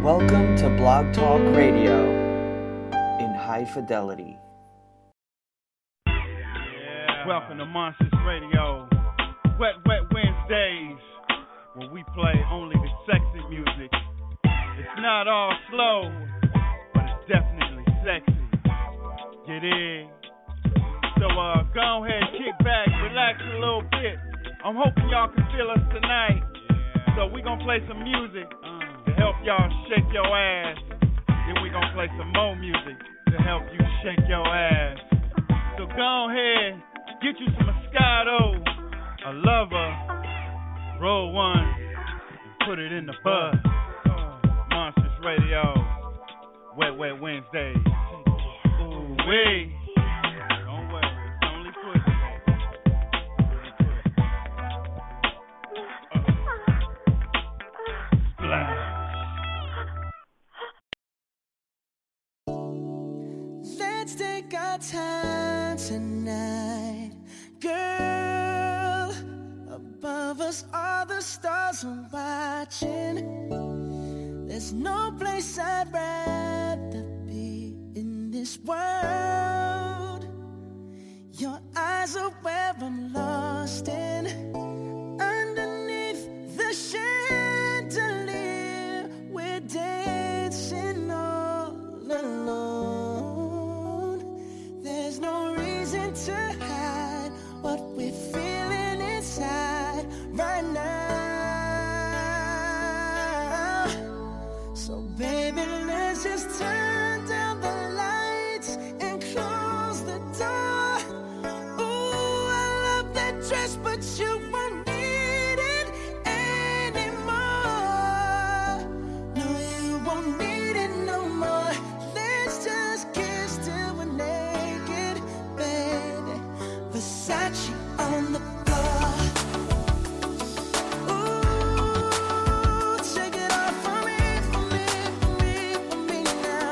Welcome to Blog Talk Radio in high fidelity. Yeah. Welcome to Monsters Radio. Wet Wednesdays, where we play only the sexy music. It's not all slow, but it's definitely sexy. Get in. So go ahead, kick back, relax a little bit. I'm hoping y'all can feel us tonight. So we gonna play some music to help y'all shake your ass. Then we gonna play some more music to help you shake your ass. So go ahead, get you some Moscato, a lover, roll one, and put it in the bud. Monsters Radio, Wet Wednesdays. Ooh wee. Don't worry, it's only pussy. Let's take our time tonight, girl. Above us, all the stars are watching. There's no place I'd rather be in this world. Your eyes are where I'm lost in. Underneath the chandelier, we're dancing all alone. There's no reason to hide what we're feeling inside right now. So baby, let's just turn down the lights and close the door. Ooh, I love that dress, but you won't need it anymore. No, you won't need it no more. Let's just kiss till we're naked, baby. Versace on the floor. Ooh, take it off for me, for me, for me, for me now.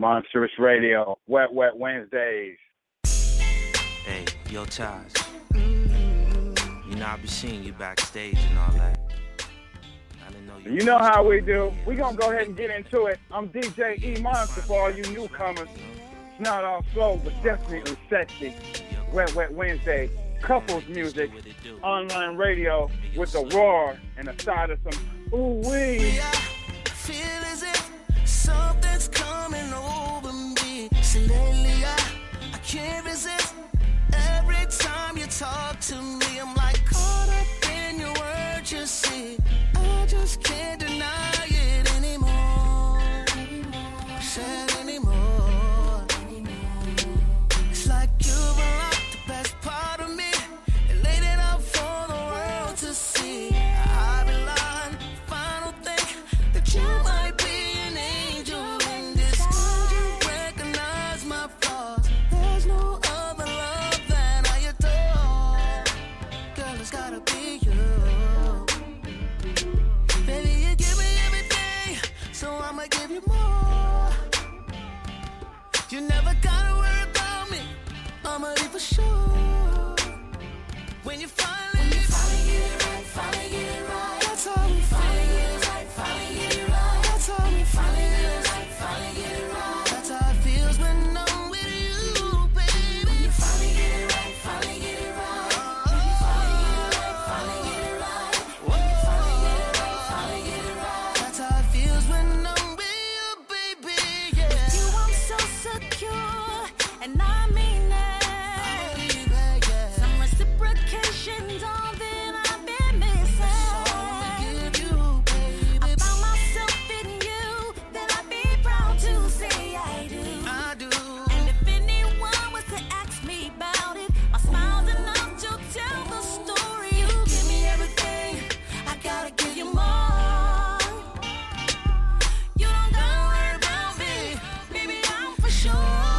Monstrous Radio, Wet Wednesdays. Hey, yo, Taj. You know, I be seeing you backstage and all that. I didn't know you know how we do. We gonna go ahead and get into it. I'm DJ E Monster for all you newcomers. It's not all slow, but definitely sexy. Wet Wednesday, couples music, online radio with the roar and a side of some ooh-wee. Feel as if something's coming over me. See, lately I can't resist. Every time you talk to me, I'm like caught up in your words, you see. I just can't deny it anymore. Said anymore. It's like you've unlocked the best part of me and laid it out for the world to see. I've been lying, final thing that you might be an angel in disguise. You recognize my flaws. There's no other love that I adore. Girl, it's gotta be you. Baby, you give me everything, so I'ma give you more. You never gotta worry about me, I'ma be for sure. When you finally get it right, finally get it right. That's how we finally get it right, finally get it right. That's how we finally get it right, finally get it right. That's how it feels when I'm with you, baby. When you finally get it right, finally get it right. When you finally get it right, finally get it right. When you finally get it right, finally get it right. That's how it feels when I'm with you, baby. Yeah. With you I'm so secure, and I mean it. Some reciprocation's all that I've been missing. I found myself in you, that I'd be proud to say I do. And if anyone was to ask me about it, my smile's enough to tell the story. You give me everything, I gotta give you more. You don't gotta worry about me, baby, I'm for sure.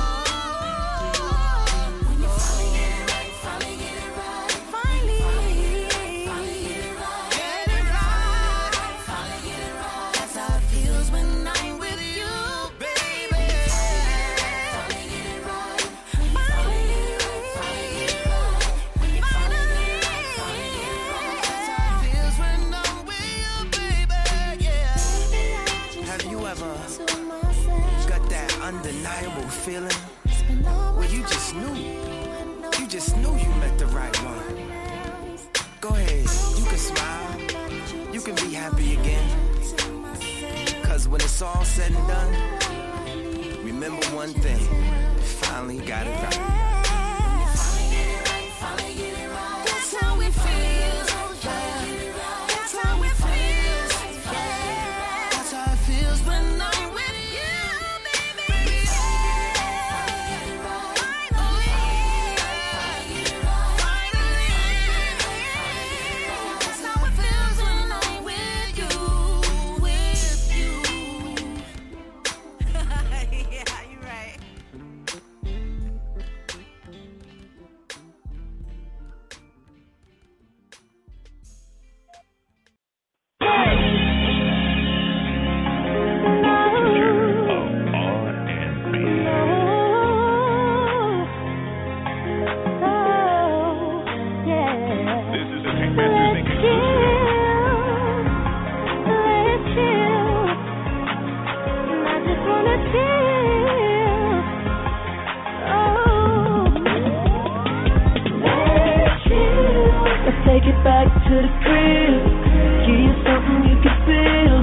When you finally get it right, finally get it right. Finally get it right. Get it right. Finally get it right. That's how it feels when I'm with you, baby. Finally get it right. Finally get it right. When you finally get it right. That's how it feels when I'm with you, baby. Yeah. Have you ever got that undeniable feeling where you just knew you met the right one? Go ahead, you can smile, you can be happy again. Cause when it's all said and done, remember one thing, you finally got it right. That's how it feels. That's how it feels. That's how it feels when I'm with you, baby. That's how it feels when I'm with you, Yeah, you're right. This is a Pinkman Music exclusive. Let's take it back to the crib. Give you something you can feel.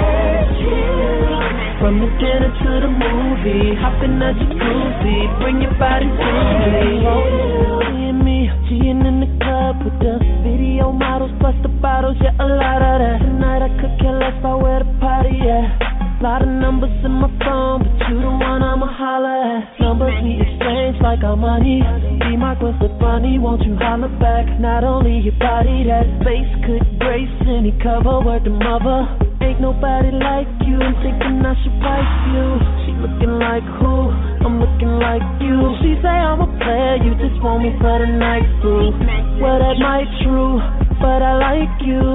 From the dinner to the movie, hop in that jacuzzi, bring your body to me. And me, cheating in the club with the video models plus the bottles, yeah, a lot of that. Tonight I could care less about where the party at. Lot of numbers in my phone, but you the one I'ma holler at. Numbers we exchange like our money. Be my Gwen Stefani, won't you holler back? Not only your body, that face could grace any cover. Word to mother, ain't nobody like you. I'm thinking I should wife you. She looking like who? I'm looking like you. She say I'm a player, you just want me for the night through. Well, that might true, but I like you.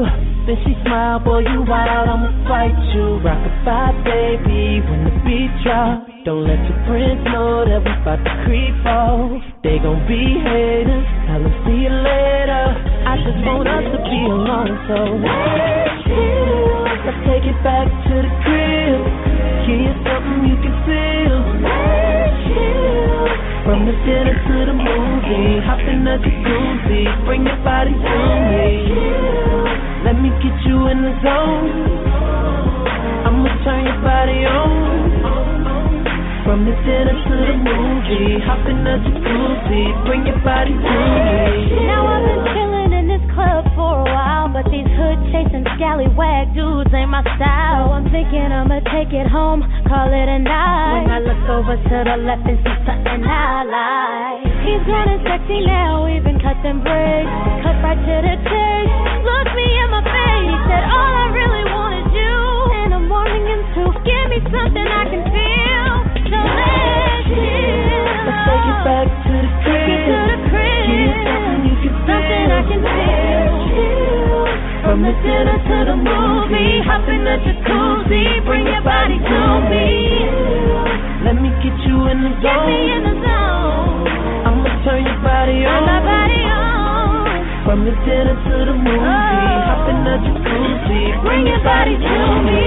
Then she smiled, boy, you wild, I'ma fight you. Rock-a-bye, baby, when the beat drop. Don't let your friends know that we bout to creep off. They gon' be haters, tell them see you later. I just want us to be alone, so let's chill. Let's take it back to the crib. Give you something you can feel. Let's chill. From the dinner to the movie, hop in the jacuzzi, bring your body to me. Let me get you in the zone. I'ma turn your body on. From the dinner to the movie, hop in the jacuzzi, bring your body to me. Now I've been chilling in this club for a while, but these hood chasing scallywag dudes ain't my style. So I'm thinking I'ma take it home, call it a night. When I look over to the left and see something I like. He's grown and sexy now, even cut them braids, cut right to the chase. Look me in my face, he said all I really want is you. And I'm wanting him to give me something I can feel. So let's chill. Let's take it back to the crib. Give you something you can feel. Something I can feel. From the dinner to the movie, hop in the jacuzzi, bring your body to me. Let me get you in the zone. Get me in the zone. I'ma turn your body on. Turn my body on. From the dinner to the movie, hop in the jacuzzi, bring your body to me.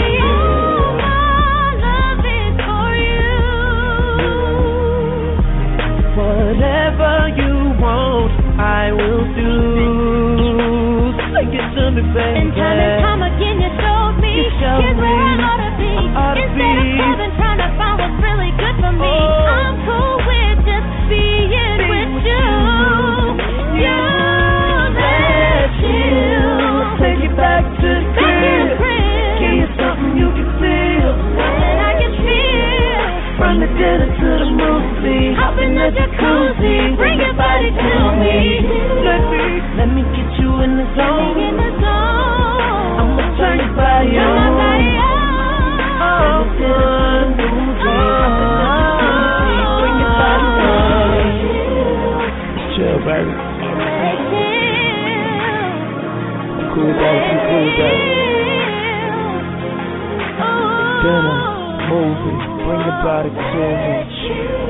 Whatever you want, I will do. Take it to me, baby. And time again, you showed me here's where I ought to be. Instead of clubbing, trying to find what's really good for me. I'm cool with just being with you. You let you take it back to the crib. Give you something you can feel. Something I can feel. From the dinner to the movie, hop in the jacuzzi, bring your body to me. Let me get you in the zone. In the zone. I'ma turn your body on. Turn my body on. From the dinner to the movie, bring your body to me. Chill, baby. Cool down, cool down. Dinner, movie, bring your body to me.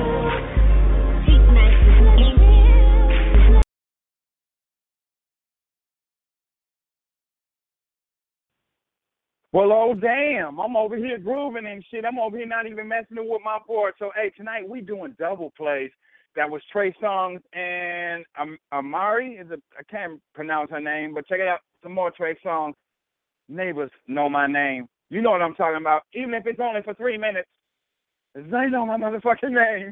Well, oh, damn. I'm over here grooving and shit. I'm over here not even messing with my board. So, hey, tonight we doing double plays. That was Trey Songz and Amari. I can't pronounce her name, but check it out. Some more Trey Songz. Neighbors know my name. You know what I'm talking about. Even if it's only for 3 minutes, they know my motherfucking name.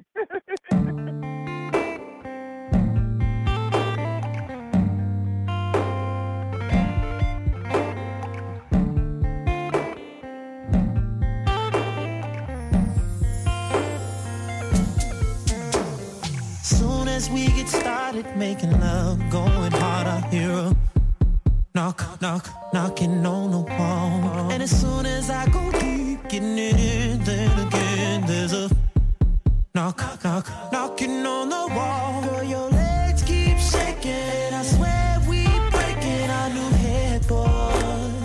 Soon as we get started making love, going hard, I hear a knock, knock, knocking on the wall. And as soon as I go deep, getting it in, then again there's a knock, knock, knocking on the wall. Girl, your legs keep shaking, I swear we breaking our new headboard.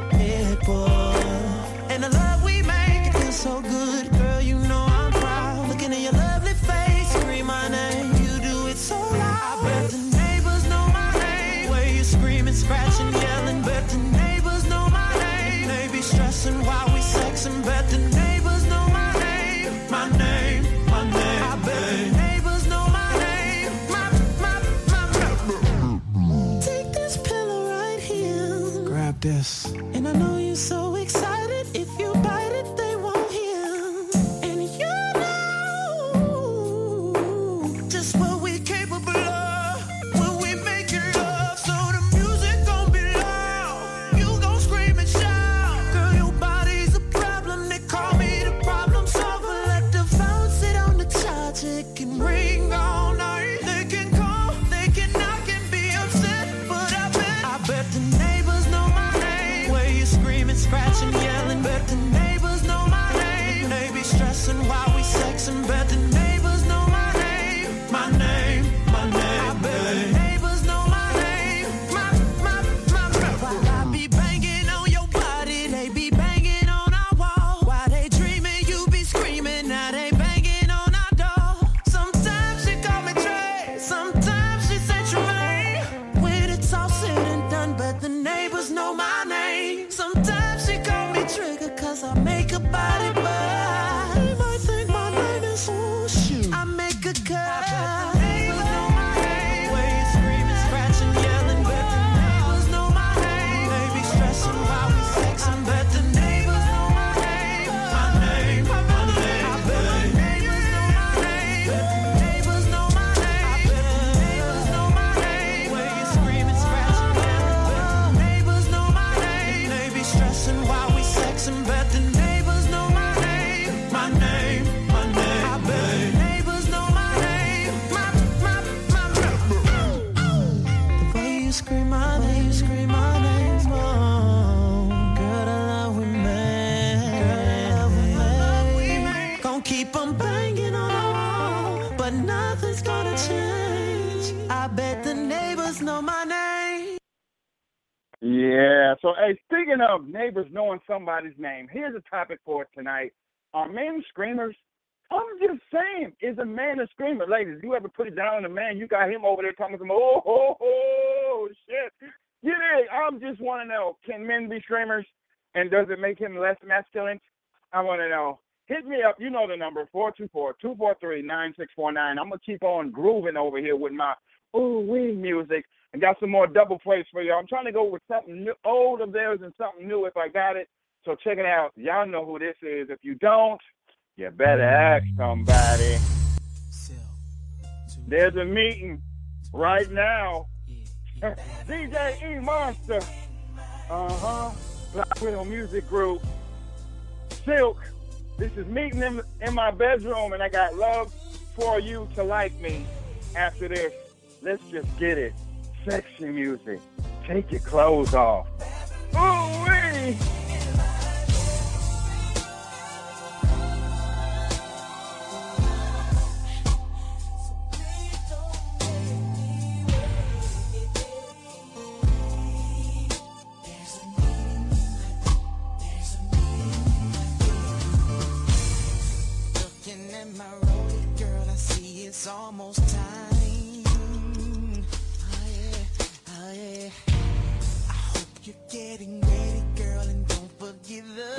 And the love we make, it feels so good. Girl, you know I'm proud. Looking at your lovely face, scream my name. You do it so loud. I bet the neighbors know my name. Where you screaming, scratching, yelling. Bet the neighbors know my name. They be stressing while we sexing. Bet the neighbors know my name. My name, my name. I bet the neighbors know my name. My Take this pillow right here. Grab this. And I know you're so excited. If you bite it, they won't hear. And you know just what we're capable of when we make it love. So the music gon' be loud. You gon' scream and shout. Girl, your body's a problem. They call me the problem solver. Let the phone sit on the charge. It can ring all night. They can call, they can knock and be upset. But I bet the neighbors know my name. Where you screaming, scratching. Yeah, so, hey, speaking of neighbors knowing somebody's name, here's a topic for tonight. Are men screamers? I'm just saying, is a man a screamer? Ladies, you ever put it down on a man, you got him over there talking to him, oh, shit. Get it. I just want to know, can men be screamers? And does it make him less masculine? I want to know. Hit me up. You know the number, 424-243-9649. I'm going to keep on grooving over here with my ooh-wee music. I got some more double plays for you. I'm trying to go with something new, old of theirs and something new if I got it. So check it out. Y'all know who this is. If you don't, you better ask somebody. There's a meeting right now. DJ E Monster. Black Widow Music Group. Silk. This is meeting in my bedroom, and I got love for you to like me. After this, let's just get it. Sexy music. Take your clothes off. Ooh-wee! It's almost time. Oh yeah. I hope you're getting ready, girl, and don't forget the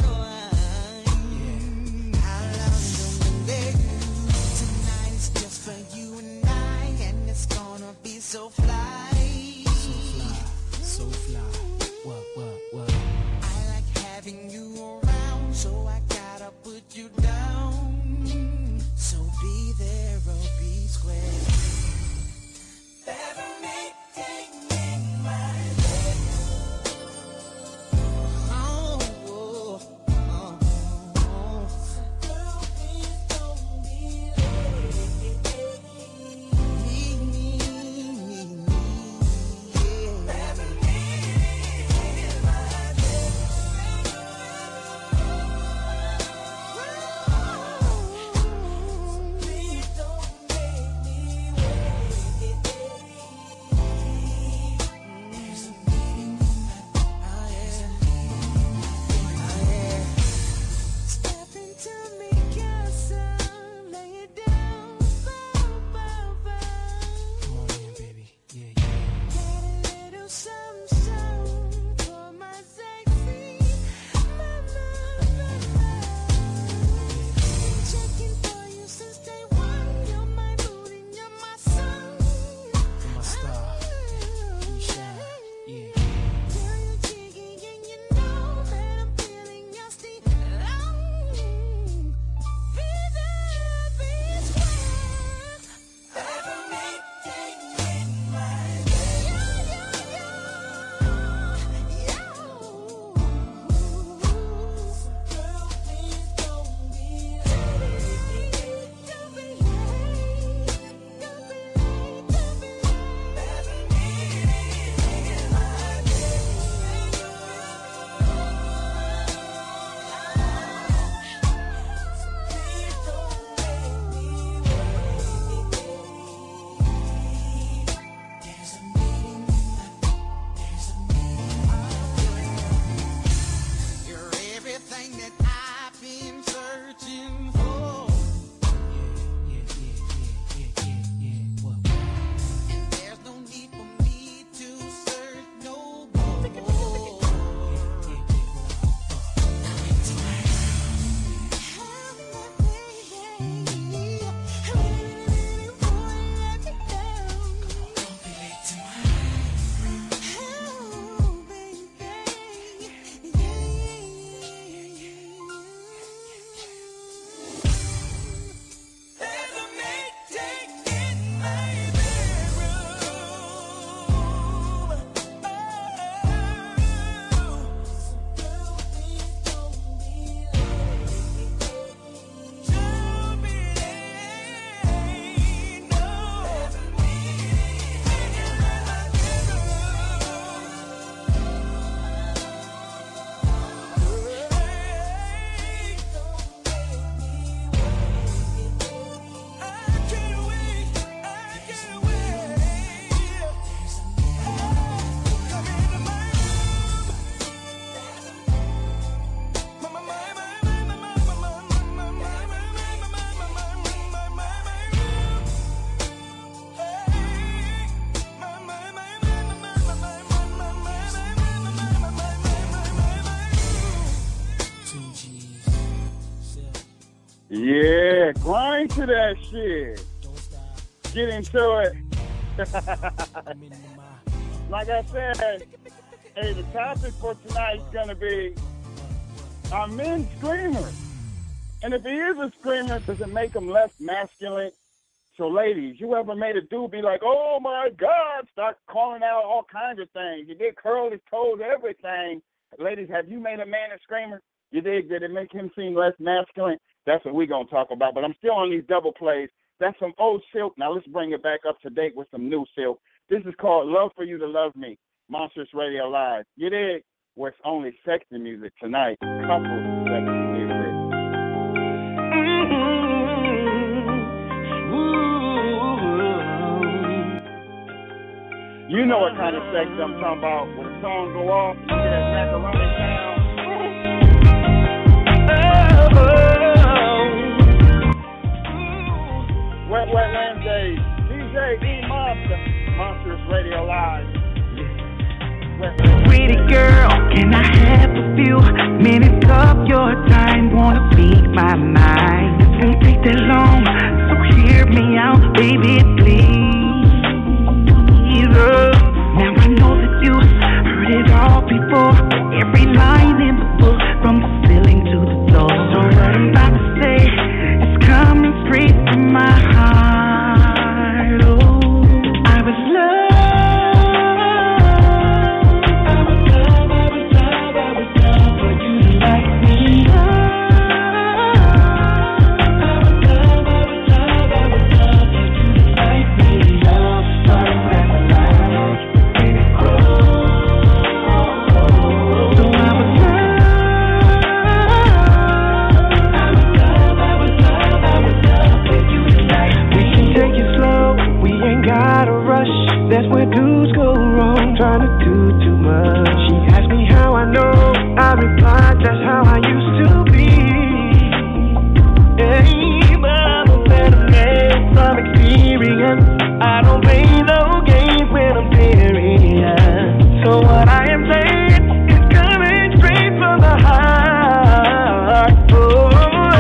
wine. How long don't we let you? Tonight is just for you and I, and it's gonna be so fly. So fly. What? I like having you around, so I gotta put you down. So be there or be square. Everything in my head. Oh. Girl, please don't be late. Me. Yeah, grind to that shit. Get into it. Like I said, hey, the topic for tonight is going to be, are men screamers? And if he is a screamer, does it make him less masculine? So ladies, you ever made a dude be like, oh my God, start calling out all kinds of things. You did curl his toes, everything. Ladies, have you made a man a screamer? You did? Did it make him seem less masculine? That's what we're going to talk about. But I'm still on these double plays. That's some old Silk. Now let's bring it back up to date with some new Silk. This is called Love For You To Love Me, Monsters Radio Live. You dig? Where it's only sexy music tonight. Couples sexy music. You know what kind of sex I'm talking about. When the song go off, you get that macaroni sound. Wet Wednesdays. DJ E Monster. Monsters Radio Live. Pretty girl, can I have a few minutes of your time? Wanna feed my mind. It won't take that long, so hear me out, baby, please. Now I know that you heard it all before. Every line in the book, from the ceiling to the floor. So what I'm about to say is coming straight from my heart. Oh, I was love for you to like me. That's where dudes go wrong, trying to do too much. She asked me how I know, I replied that's how I used to be. Hey, but I'm a better man from experience. I don't play no games when I'm serious. So what I am saying is coming straight from the heart. Oh.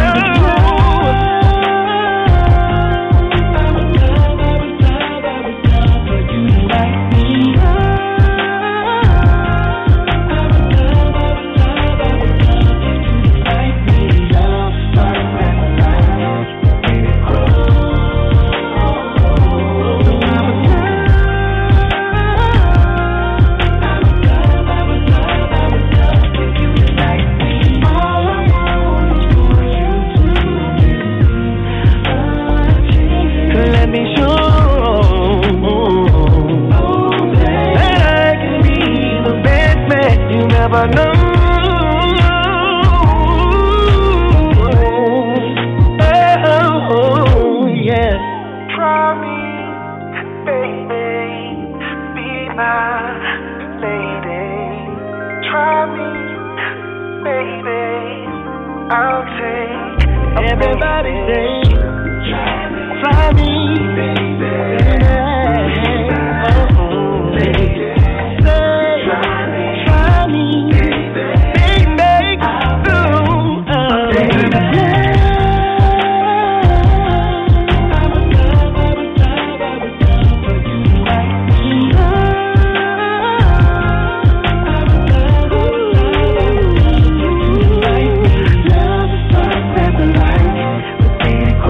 Never know. Oh, yeah. Try me, baby, be my lady. Try me, baby, I'll take everybody say, try me, baby. Baby,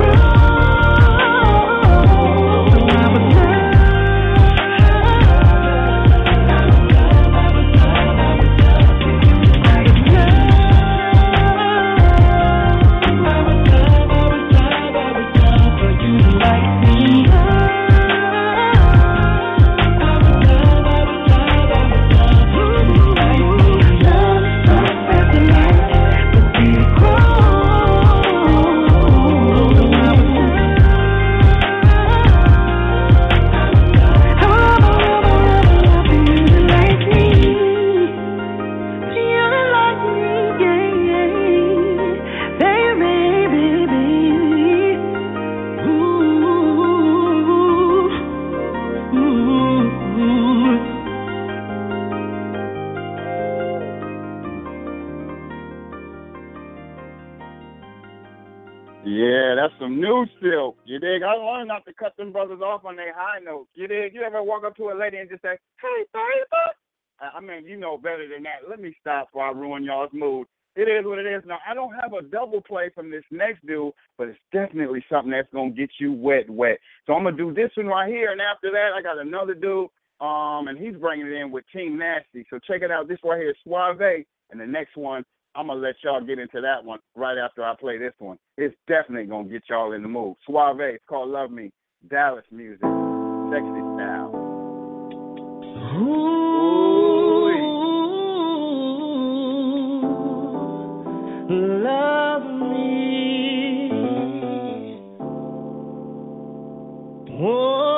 Yeah, that's some new silk. You dig? I learned not to cut them brothers off on their high notes. You dig? You ever walk up to a lady and just say, "Hey, baby"? I mean, you know better than that. Let me stop before I ruin y'all's mood. It is what it is. Now, I don't have a double play from this next dude, but it's definitely something that's going to get you wet. So I'm going to do this one right here, and after that, I got another dude, and he's bringing it in with Team Nasty. So check it out. This right here is Suave, and the next one, I'm going to let y'all get into that one right after I play this one. It's definitely going to get y'all in the mood. Suave, it's called Love Me, Dallas music, sexy style. Ooh. Love me. Whoa.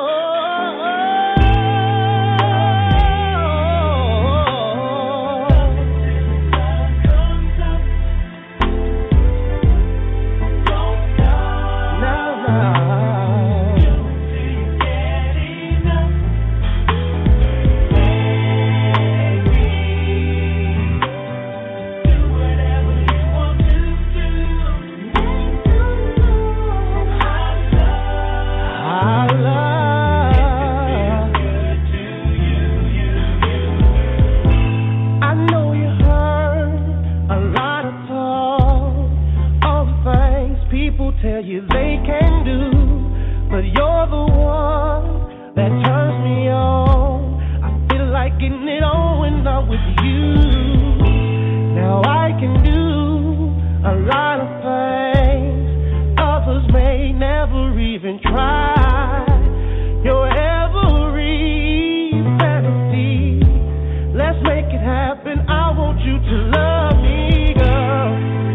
Tell you they can do, but you're the one that turns me on. I feel like getting it on when I'm with you. Now I can do a lot of things others may never even try. Your every fantasy, let's make it happen. I want you to love me, girl.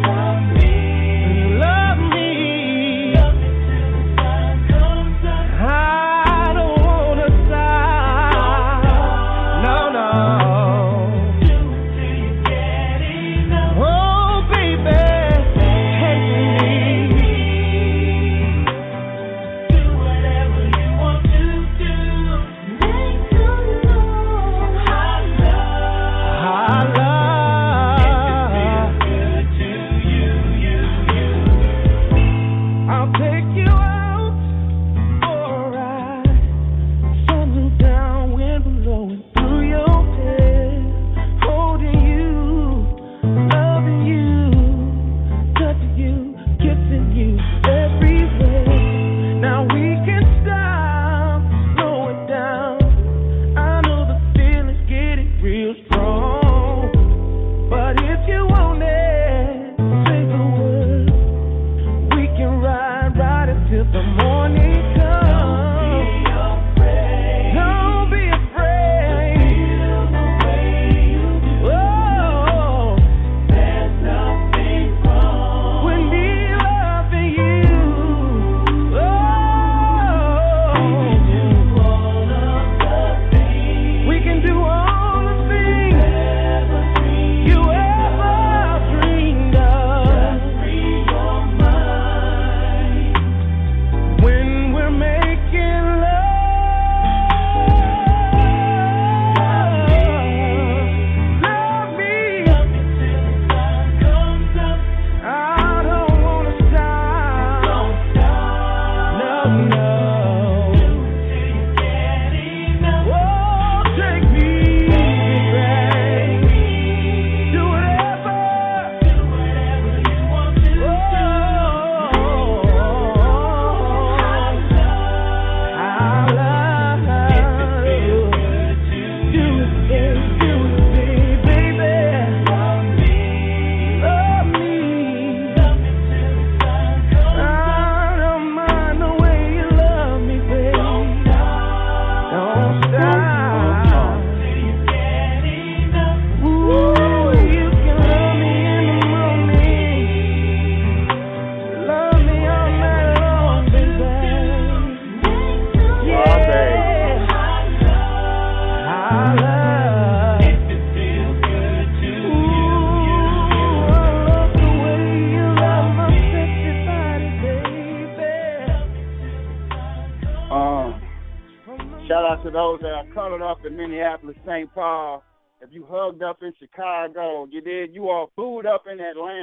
To those that are cuddled up in Minneapolis, St. Paul, if you hugged up in Chicago, you did, you all booed up in Atlanta,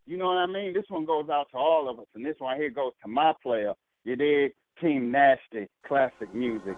You know what I mean? This one goes out to all of us, and this one here goes to my player. You dig? Team Nasty, classic music.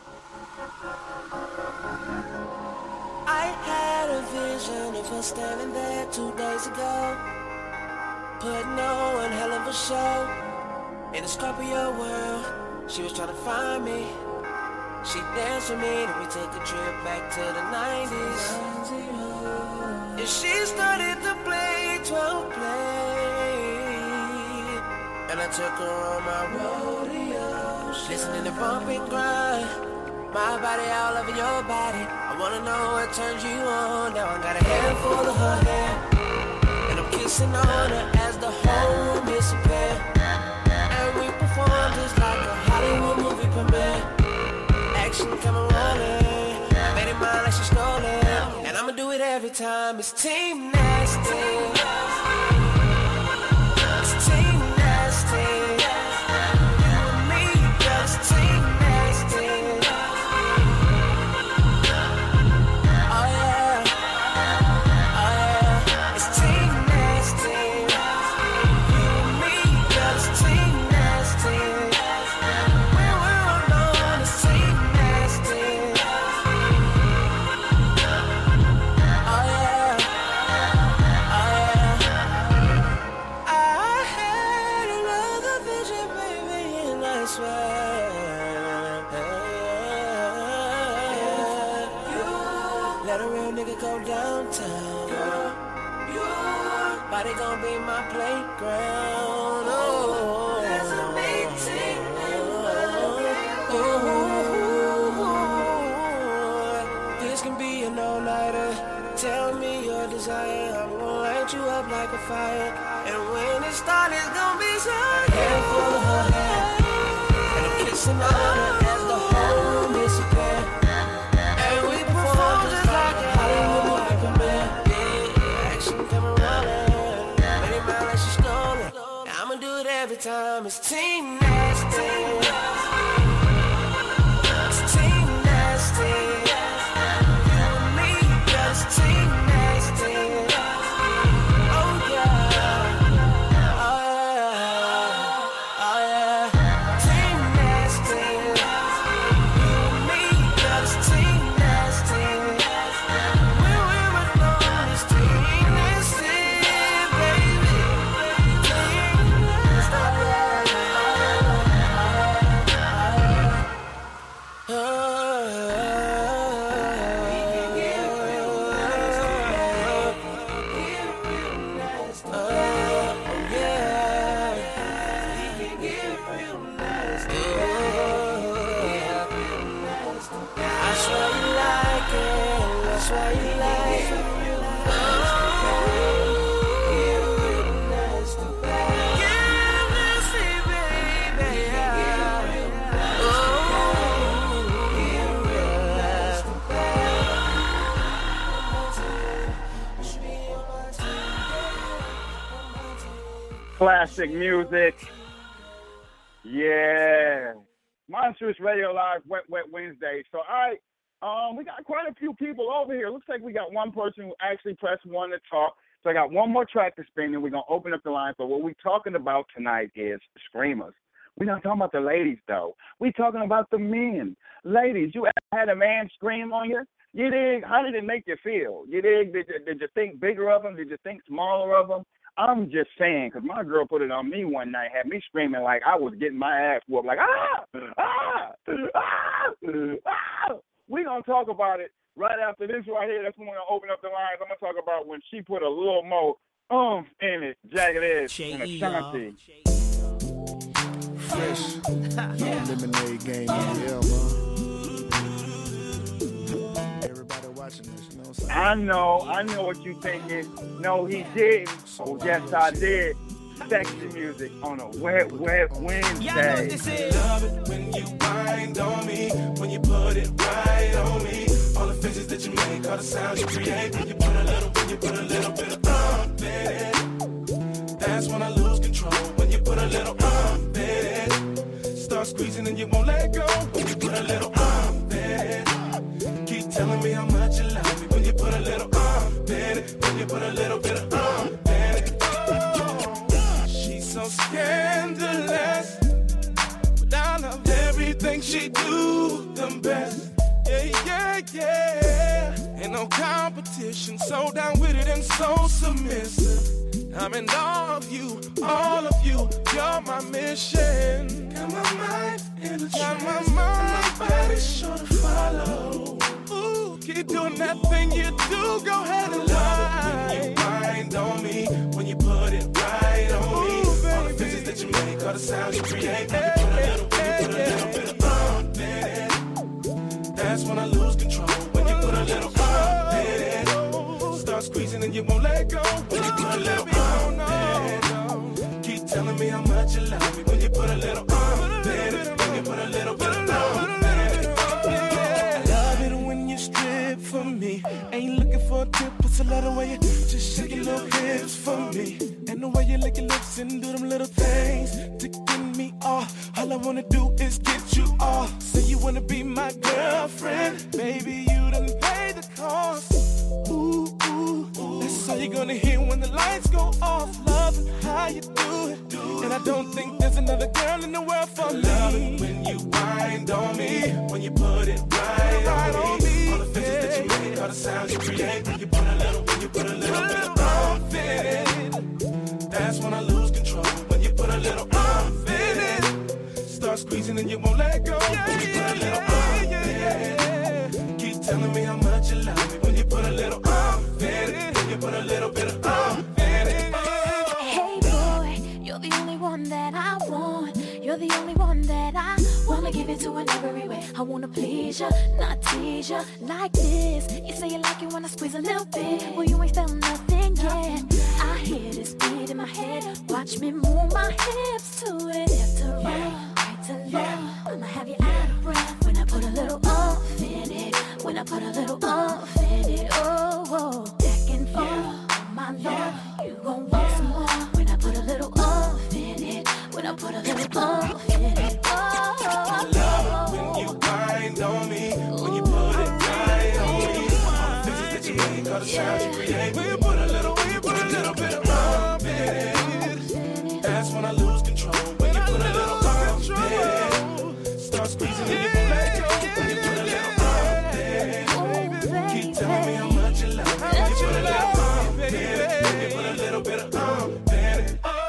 I had a vision of her standing there 2 days ago, putting on hell of a show. In a Scorpio world, she was trying to find me. She danced with me, then we took a trip back to the 90s. And she started to play 12 play, and I took her on my rodeo, listening to bump and grind. My body all over your body. I wanna know what turns you on. Now I got a handful of her hair, and I'm kissing on her as the whole room disappears. And we perform just like a Hollywood movie premiere. Action coming rolling, made it mine like she stole it. And I'ma do it every time. It's Team Nasty. It's Team Nasty. You and me, girl, it's Team Nasty. Oh yeah, oh yeah, it's Team Nasty. You and me, girl, it's Team Nasty. When we're alone, it's Team Nasty. Oh yeah, oh yeah. I had another vision, baby, and I swear. Let a real nigga go downtown. Body gon' be my playground. Oh, there's a meeting. This can be an all-nighter. Tell me your desire. I'm gonna light you up like a fire. And when it starts, it's gonna be so handful of her hair, and I'm kissing on her as the whole room disappears. And we perform just like a Hollywood movie premiere. Yeah, action coming rolling, made it mine like she stole it. Now I'ma do it every time. It's Team Nasty. It's Team Nasty. You and me, girl, it's Team Nasty. Oh yeah, oh yeah, oh yeah. Team Nasty. You and me, girl, it's Team Nasty. When we're alone, it's Team Nasty, baby. Team Classic music. Yeah. Monstrous Radio Live, Wet Wednesday. So, we got quite a few people over here. Looks like we got one person who actually pressed one to talk. So I got one more track to spin, and we're going to open up the line. But what we're talking about tonight is screamers. We're not talking about the ladies, though. We're talking about the men. Ladies, you ever had a man scream on you? You dig? How did it make you feel? You dig? Did you think bigger of them? Did you think smaller of them? I'm just saying, because my girl put it on me one night, had me screaming like I was getting my ass whooped, like, We're going to talk about it right after this right here. That's when we're going to open up the lines. I'm going to talk about when she put a little more in it. Jagged Edge and Ashanti. Fresh. Lemonade game in hell, man. Everybody watching this, you know what I'm saying? I know what you thinking. No, he didn't. Oh, yes, I did. Sexy music on a wet Wednesday. Y'all know what this is. Love it when you wind on me, when you put it right on me. All the faces that you make, all the sounds you create. When you put a little bit of baby. That's when I lose control. When you put a little baby. Start squeezing and you won't let go. When you put a little baby. Keep telling me how much you love me. When you put a little baby. When you put a little bit of baby. she do them best. Yeah. Ain't no competition, so down with it and so submissive. I'm in all of you, you're my mission. Got my mind in a trance, my body's sure to follow. Ooh, keep doing that thing you do, go ahead and lie. When you grind on me, when you put it right on me. All the faces that you make, all the sounds you create. When you put a little bit of in it. That's when I lose control. When you put a little in it. Start squeezing and you won't let go. When you put a little in it. Keep telling me how much you love me. When you put a little in it. When you put a little bit of in it. I love it when you strip for me. Ain't looking for a tip, it's a lot of way you just shake your little hips for me. And the way you lick your lips and do them little things to get me off. All I wanna do is get you off. Say you wanna be my girlfriend, baby, you done pay the cost. Ooh, that's all you're gonna hear when the lights go off. Love how you do it, and I don't think there's another girl in the world for me. Love it when you wind on me, when you put it right on me. All the faces that you make, all the sounds you create. When you put a little bit of in it. That's when I lose control. When you put a little in it. Start squeezing and you won't let go. When you put a little in it. Keep telling me how much you love me. When you put a little in it. When you put a little bit of in it. Hey boy, you're the only one that I want. You're the only one that I wanna give it to in every way. I wanna please you, not tease you like this. You say you like it when I squeeze a little bit. Well, you ain't felt nothing yet. I hear this beat in my head. Watch me move my hips to it. Left to right to left. I'ma have you out of breath when I put a little in it. When I put a little in it. Oh, back and forth, oh my lord. You gon' want some more when I put a little in it. When I put a little in it. I love it when you grind on me. When you put it right on me. All the faces that you make, all the sounds you create. When you put a little bit of in it. That's when I lose control. When you put a little in it. Start squeezing and you won't let go. When you put a little in it. Keep telling me how much you love me. When you put a little in it. When you put a little bit of in it.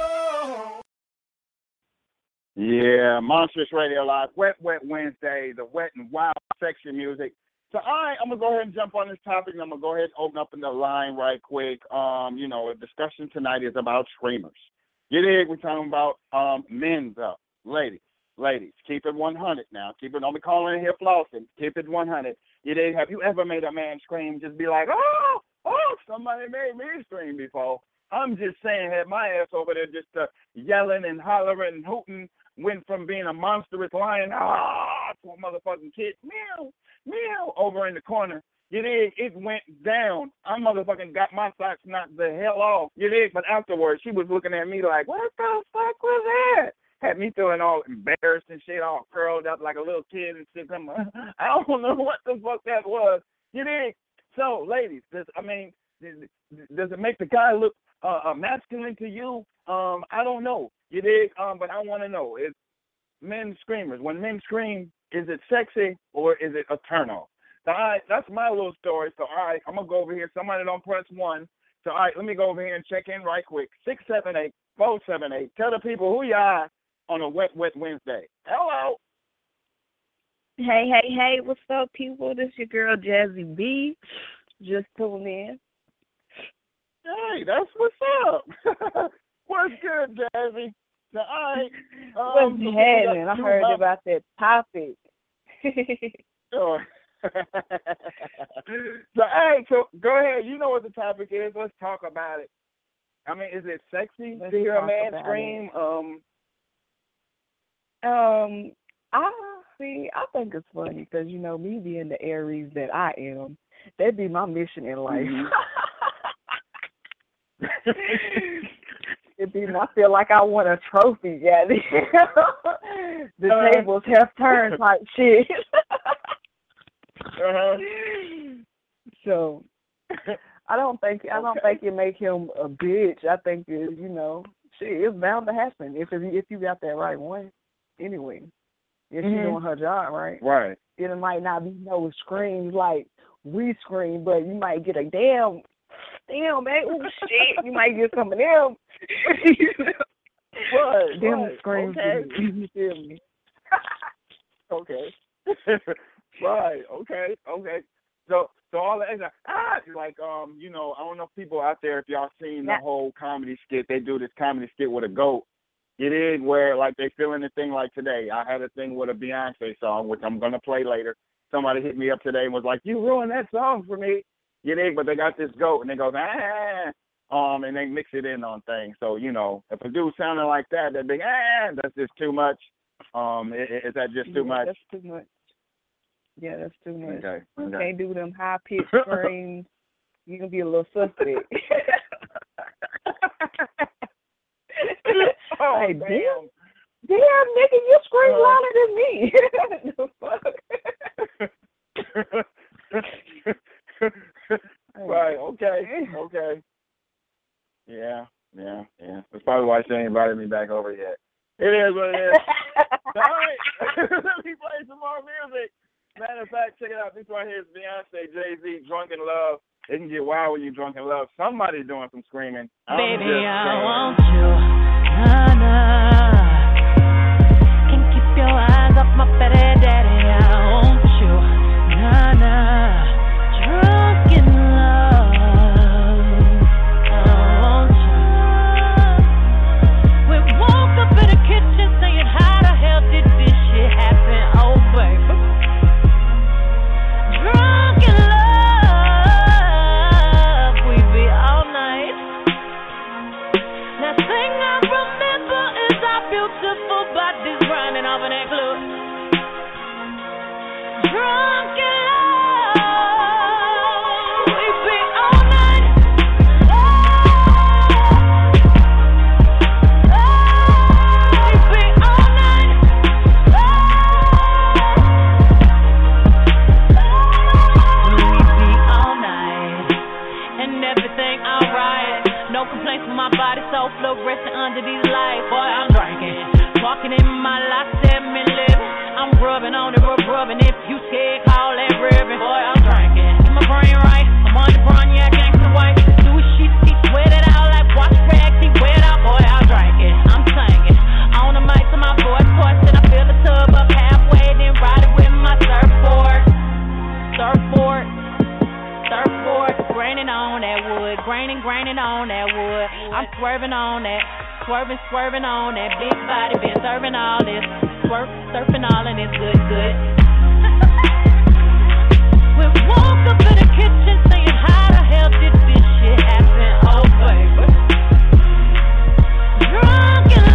Yeah, Monstrous Radio Live, Wet Wednesday, the wet and wild sexy music. So I'm gonna go ahead and jump on this topic, and I'm gonna go ahead and open up in the line right quick. The discussion tonight is about screamers. You dig? We're talking about men's up, ladies, keep it 100 now. Keep it. Don't be calling in here flossing. Keep it 100. You dig? Have you ever made a man scream? Just be like, oh, somebody made me scream before. I'm just saying, had my ass over there just yelling and hollering and hooting. Went from being a monstrous lion, to a motherfucking kid, meow, over in the corner. You dig? It went down. I motherfucking got my socks knocked the hell off. You dig? But afterwards, she was looking at me like, what the fuck was that? Had me feeling all embarrassed and shit, all curled up like a little kid and shit. I don't know what the fuck that was. You dig? So, ladies, does it make the guy look masculine to you? I don't know. You dig? But I want to know, is men screamers, when men scream, is it sexy or is it a turn off? So, all right, that's my little story. So, all right, I'm going to go over here. Somebody don't press 1. So, all right, let me go over here and check in right quick. 678-478. Tell the people who you are on a Wet Wednesday. Hello. Hey, what's up, people? This your girl, Jazzy B. Just tune in. Hey, that's what's up. What's good, Jazzy? So, all right. What's happening? I heard about that topic. Sure. So go ahead. You know what the topic is. Let's talk about it. I mean, is it sexy to hear a man scream? I think it's funny because, me being the Aries that I am, that'd be my mission in life. I feel like I won a trophy, The tables have turned type shit. So I don't think it make him a bitch. I think it's bound to happen if you got that right one. Anyway, if she's doing her job, right? Right. It might not be no screams like we scream, but you might get a damn, man, oh shit, you might get some of them. What? Them screams, Okay. you feel me? Okay. Right. Okay. So all that, like, you know, I don't know if people out there, if y'all seen the whole comedy skit, they do this comedy skit with a goat. It is where, like, they feeling the thing like today. I had a thing with a Beyonce song, which I'm going to play later. Somebody hit me up today and was like, you ruined that song for me. You dig? But they got this goat, and they go, and they mix it in on things. So, you know, if a dude sounding like that, they'd be, that's just too much. Is that just too much? That's too much. Yeah, that's too much. Okay. You can't do them high-pitched screams. You can be a little suspect. Oh, hey, damn. Damn, nigga, you scream louder than me. The fuck? Right, okay. Yeah. That's probably why she ain't invited me back over yet. It is what it is. All right. Let me play some more music. Matter of fact, check it out. This right here is Beyonce, Jay-Z, Drunk in Love. It can get wild when you're drunk in love. Somebody's doing some screaming. Baby, I want you. Nah. Can't keep your eyes off my fat daddy. I want you. Nah. Drunk in love. I want you. We woke up in the kitchen saying, how the hell did this shit happen? Oh, baby. Drunk in love. We be all night. That thing I remember is our beautiful bodies running off in that club. Drunk in love, we be all night. We be all night. We be all night, and everything alright. No complaints from my body, so fluorescent under these lights. Boy, I'm drinking, walking in my life, 7 living. I'm rubbing on it, rubbing. If you scared, call that ribbon. Boy, I'm drinking, get my brain right. I'm on the Bronya, gangsta white. Do a shit, sweat it out like wash rags. He wet out, boy, I'm drinking. I'm singing on the mic to my voice course, and I fill the tub up halfway, then ride it with my surfboard, graining on that wood, graining on that wood. I'm swerving on that, swerving on that big body, been serving all this, surfing all and it's good. We woke up in the kitchen saying, how the hell did this shit happen? Oh, baby. Drunk in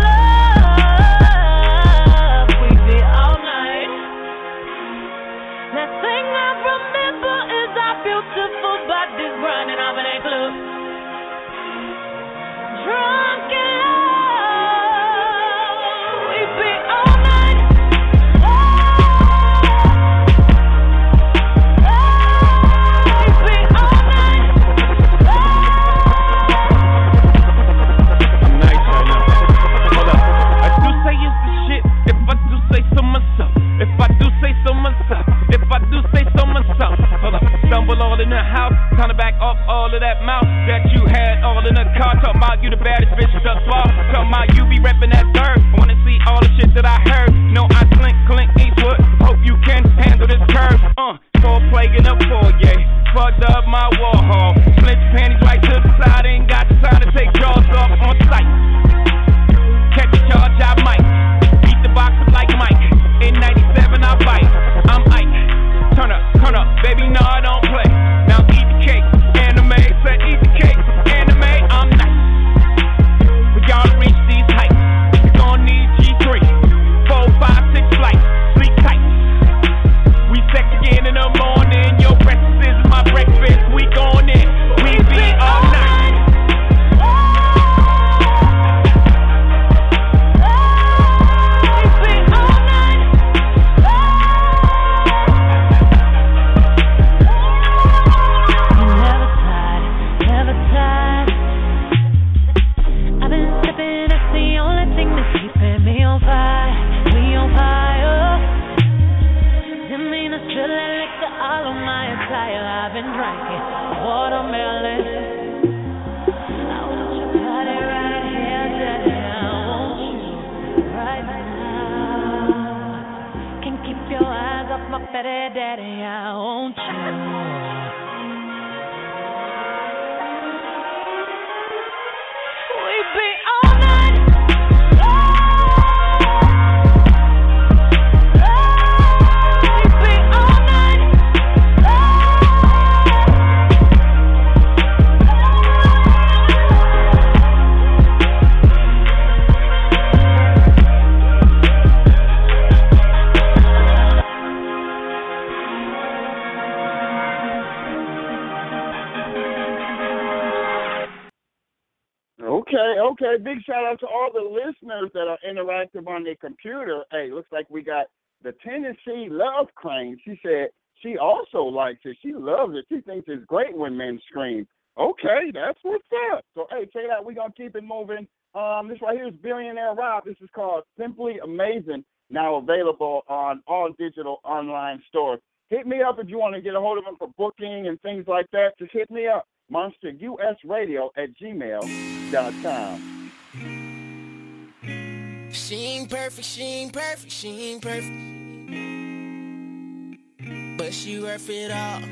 love, we be all night. That thing I remember is our beautiful bodies running off in that club. Drunk in love, we be all night. We be all night. I'm nice right now. Hold up. I do say it's the shit if I do say so myself. If I do say so myself. If I do say so myself. Hold up. Stumble all in the house. Time to back up all of that mouth that you had all in the car. Talking about you the baddest bitch thus far. Talking about you be reppin' that third. Wanna see all the shit that I heard. No, I Clint Eastwood. Hope you can handle this curve. Soul plague in the foyer. Fucked up my Warhol. Split your panties right to the side. Ain't got the time to take jaws off on sight. Catch a charge, I might. Beat the boxer like Mike. In 97, I bite. I'm Ike. Turn up, baby, no, I don't play. Now eat the cake, anime. Said eat the cake, anime, I'm nice. We gotta reach these heights. We gon' Daddy, I want you. Okay, big shout out to all the listeners that are interactive on their computer. Hey, looks like we got the Tennessee Love Crane. She said she also likes it. She loves it. She thinks it's great when men scream. Okay, that's what's up. So, hey, check it out. We're going to keep it moving. This right here is Billionaire Rob. This is called Simply Amazing, now available on all digital online stores. Hit me up if you want to get a hold of them for booking and things like that. Just hit me up. MonsterUSRadio@gmail.com. She ain't perfect, she ain't perfect, she ain't perfect, but she worth it all.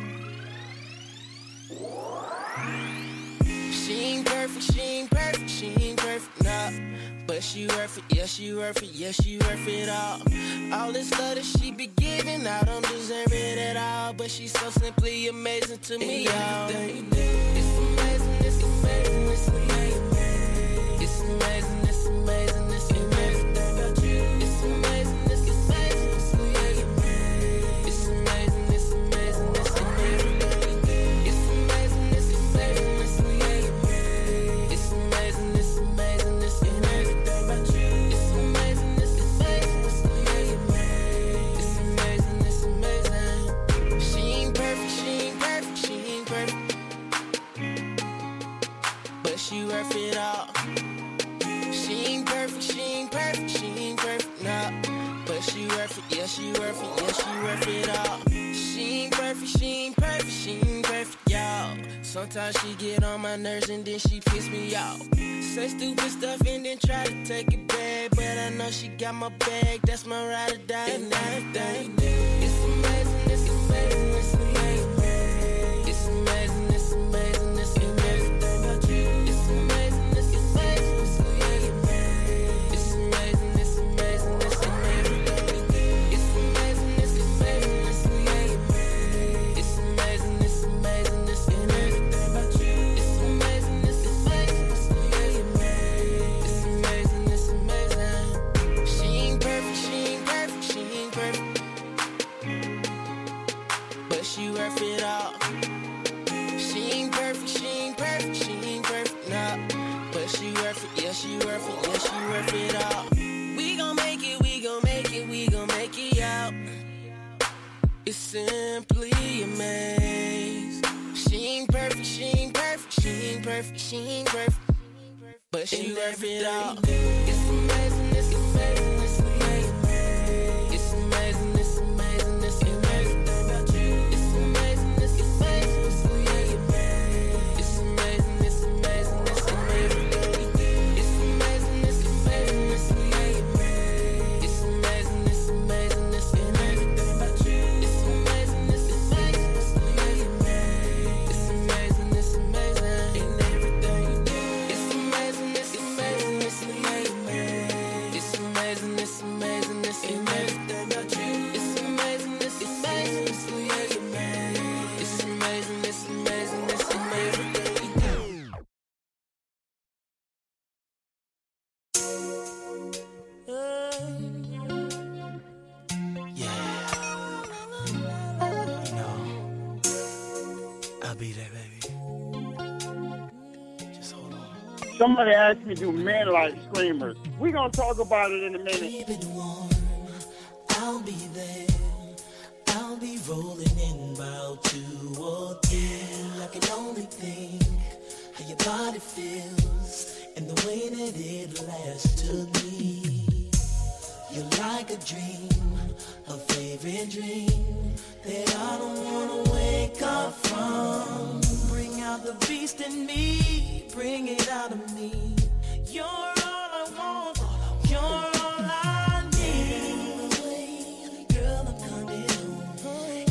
She ain't perfect, she ain't perfect, she ain't perfect, nah, but she worth it, yeah, she worth it, yeah, she worth it all. All this love that she be giving, I don't deserve it at all, but she's so simply amazing to me, y'all. It's amazing, it's amazing, it's amazing, it's amazing, it's amazing, it's amazing. It's amazing, it's amazing, it's amazing, it's amazing, it's amazing, it's amazing. It's amazing, it's amazing, it's amazing. It's amazing, it's amazing, it's amazing. It's amazing, it's amazing, it's amazing. It's amazing, it's amazing. She ain't perfect, she ain't perfect, she ain't perfect, but she worth it all. She ain't perfect, she ain't perfect, she ain't perfect, nah, but she worth it, yeah, she worth it, yeah, she worth it all. She ain't perfect, she ain't perfect, she ain't perfect, y'all. Sometimes she get on my nerves and then she piss me off. Say stupid stuff and then try to take it back, but I know she got my bag, that's my ride or die and everything. It's amazing, it's amazing, it's amazing. It's amazing, it's amazing, it's amazing. It's amazing, it's amazing, it's amazing. It's amazing, it's amazing, it's amazing. It's amazing, it's amazing, it's amazing. It's amazing, it's amazing, it's amazing. It's amazing, it's amazing, it's amazing. It's amazing, it's amazing. She ain't perfect, she ain't perfect, she ain't perfect, but she worth it all. She ain't perfect, she ain't perfect, she ain't perfect, nah, but she worth it, yeah, she worth it, yeah, she worth it all. We gon' make it, we gon' make it, we gon' make it out. It's simply amazing. She ain't perfect, she ain't perfect, she ain't perfect, she ain't perfect, but she worth it all. It's amazing, it's amazing, it's amazing. It's amazing, it's amazing, it's amazing. It's amazing, it's amazing, it's amazing. It's amazing, it's amazing, it's amazing. It's amazing, it's amazing, it's amazing. It's amazing, it's amazing, it's amazing. It's amazing, it's amazing, it's amazing. It's amazing, it's amazing in everything you do. It's amazing, it's amazing, it's amazing. It's amazing, it's amazing, it's amazing. It's amazing, it's amazing, it's amazing. It's amazing, it's amazing, it's amazing. I'll be there, baby. Just hold on. Somebody asked me, do men like screamers? We're going to talk about it in a minute. Keep it warm, I'll be there. I'll be rolling in about 2 or 10. I can only think how your body feels and the way that it lasts to me. You're like a dream, a favorite dream that I don't want to wake up from. Bring out the beast in me, bring it out of me. You're all I want, you're all I need. Girl, I'm coming home.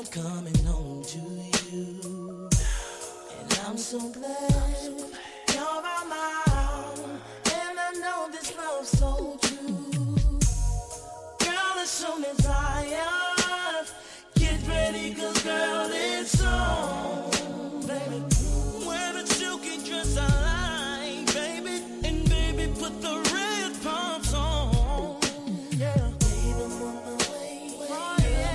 coming home to you. And I'm so glad you're around. And I know this love's so true. Girl, as soon as I am, get ready, 'cause girl, it's on, baby. Wear the silky dress I like, baby. And baby, put the red pumps on. Yeah. Baby, I'm on my way. Oh,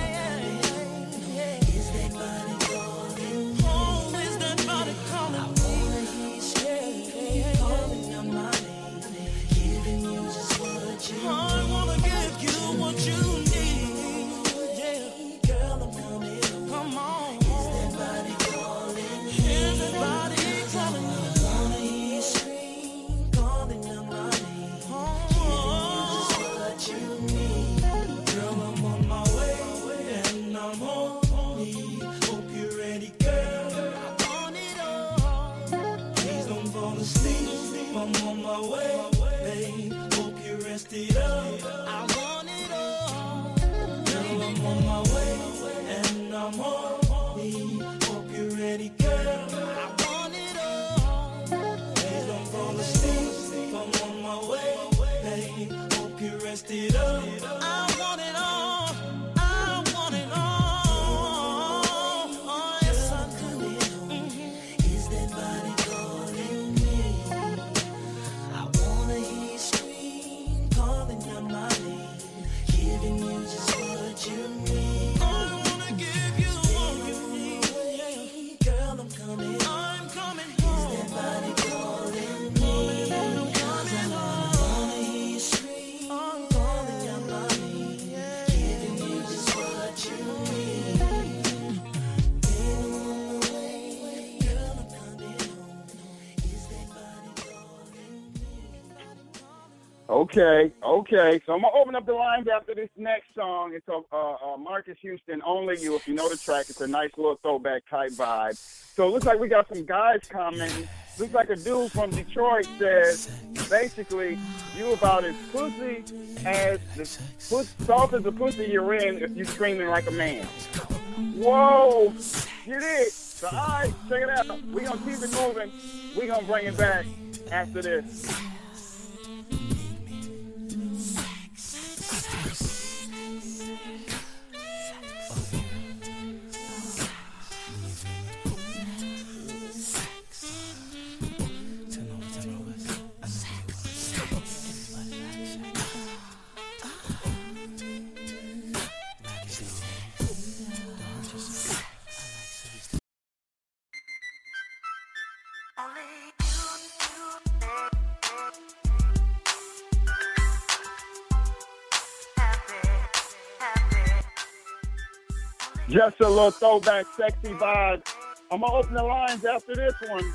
yeah. Is that body calling? Oh, is that body calling? I wanna hear you scream, calling out my name, giving you just what you need. I wanna give you what you need. Yeah. Girl, I'm coming home. Come on. Is that body calling? Is that body calling? I wanna hear you scream, calling out my name, giving you just what you need. Girl, I'm on my way, and I'm on me. Hope you're ready, girl. I want it all. Please don't fall asleep. I'm on my way, babe. Hope you're rested up. I want it all. Girl, I'm on my way, and I'm on me. Hope you're ready, girl. I want it all. Please don't fall asleep. I'm on my way, babe. Hope you're rested up. I want it all. I want it all. Oh, yes, I do. Is that body calling me? I wanna hear you scream, calling out my name, giving you just what you need. I wanna give you all you need. Girl, I'm coming. I'm coming home. Is that body calling me? I'm coming home. I wanna hear you scream, calling out my name, giving you just what you need. Baby, I'm on the way. Girl, I'm coming home. Is that body calling me? Okay. So I'm gonna open up the lines after this next song. It's Marcus Houston, Only You. If you know the track, it's a nice little throwback type vibe. So it looks like we got some guys commenting. Looks like a dude from Detroit says, basically, you about as pussy as soft as the pussy you're in if you're screaming like a man. Whoa, you did. So all right, check it out. We gonna keep it moving. We gonna bring it back after this. Just a little throwback, sexy vibe. I'm going to open the lines after this one.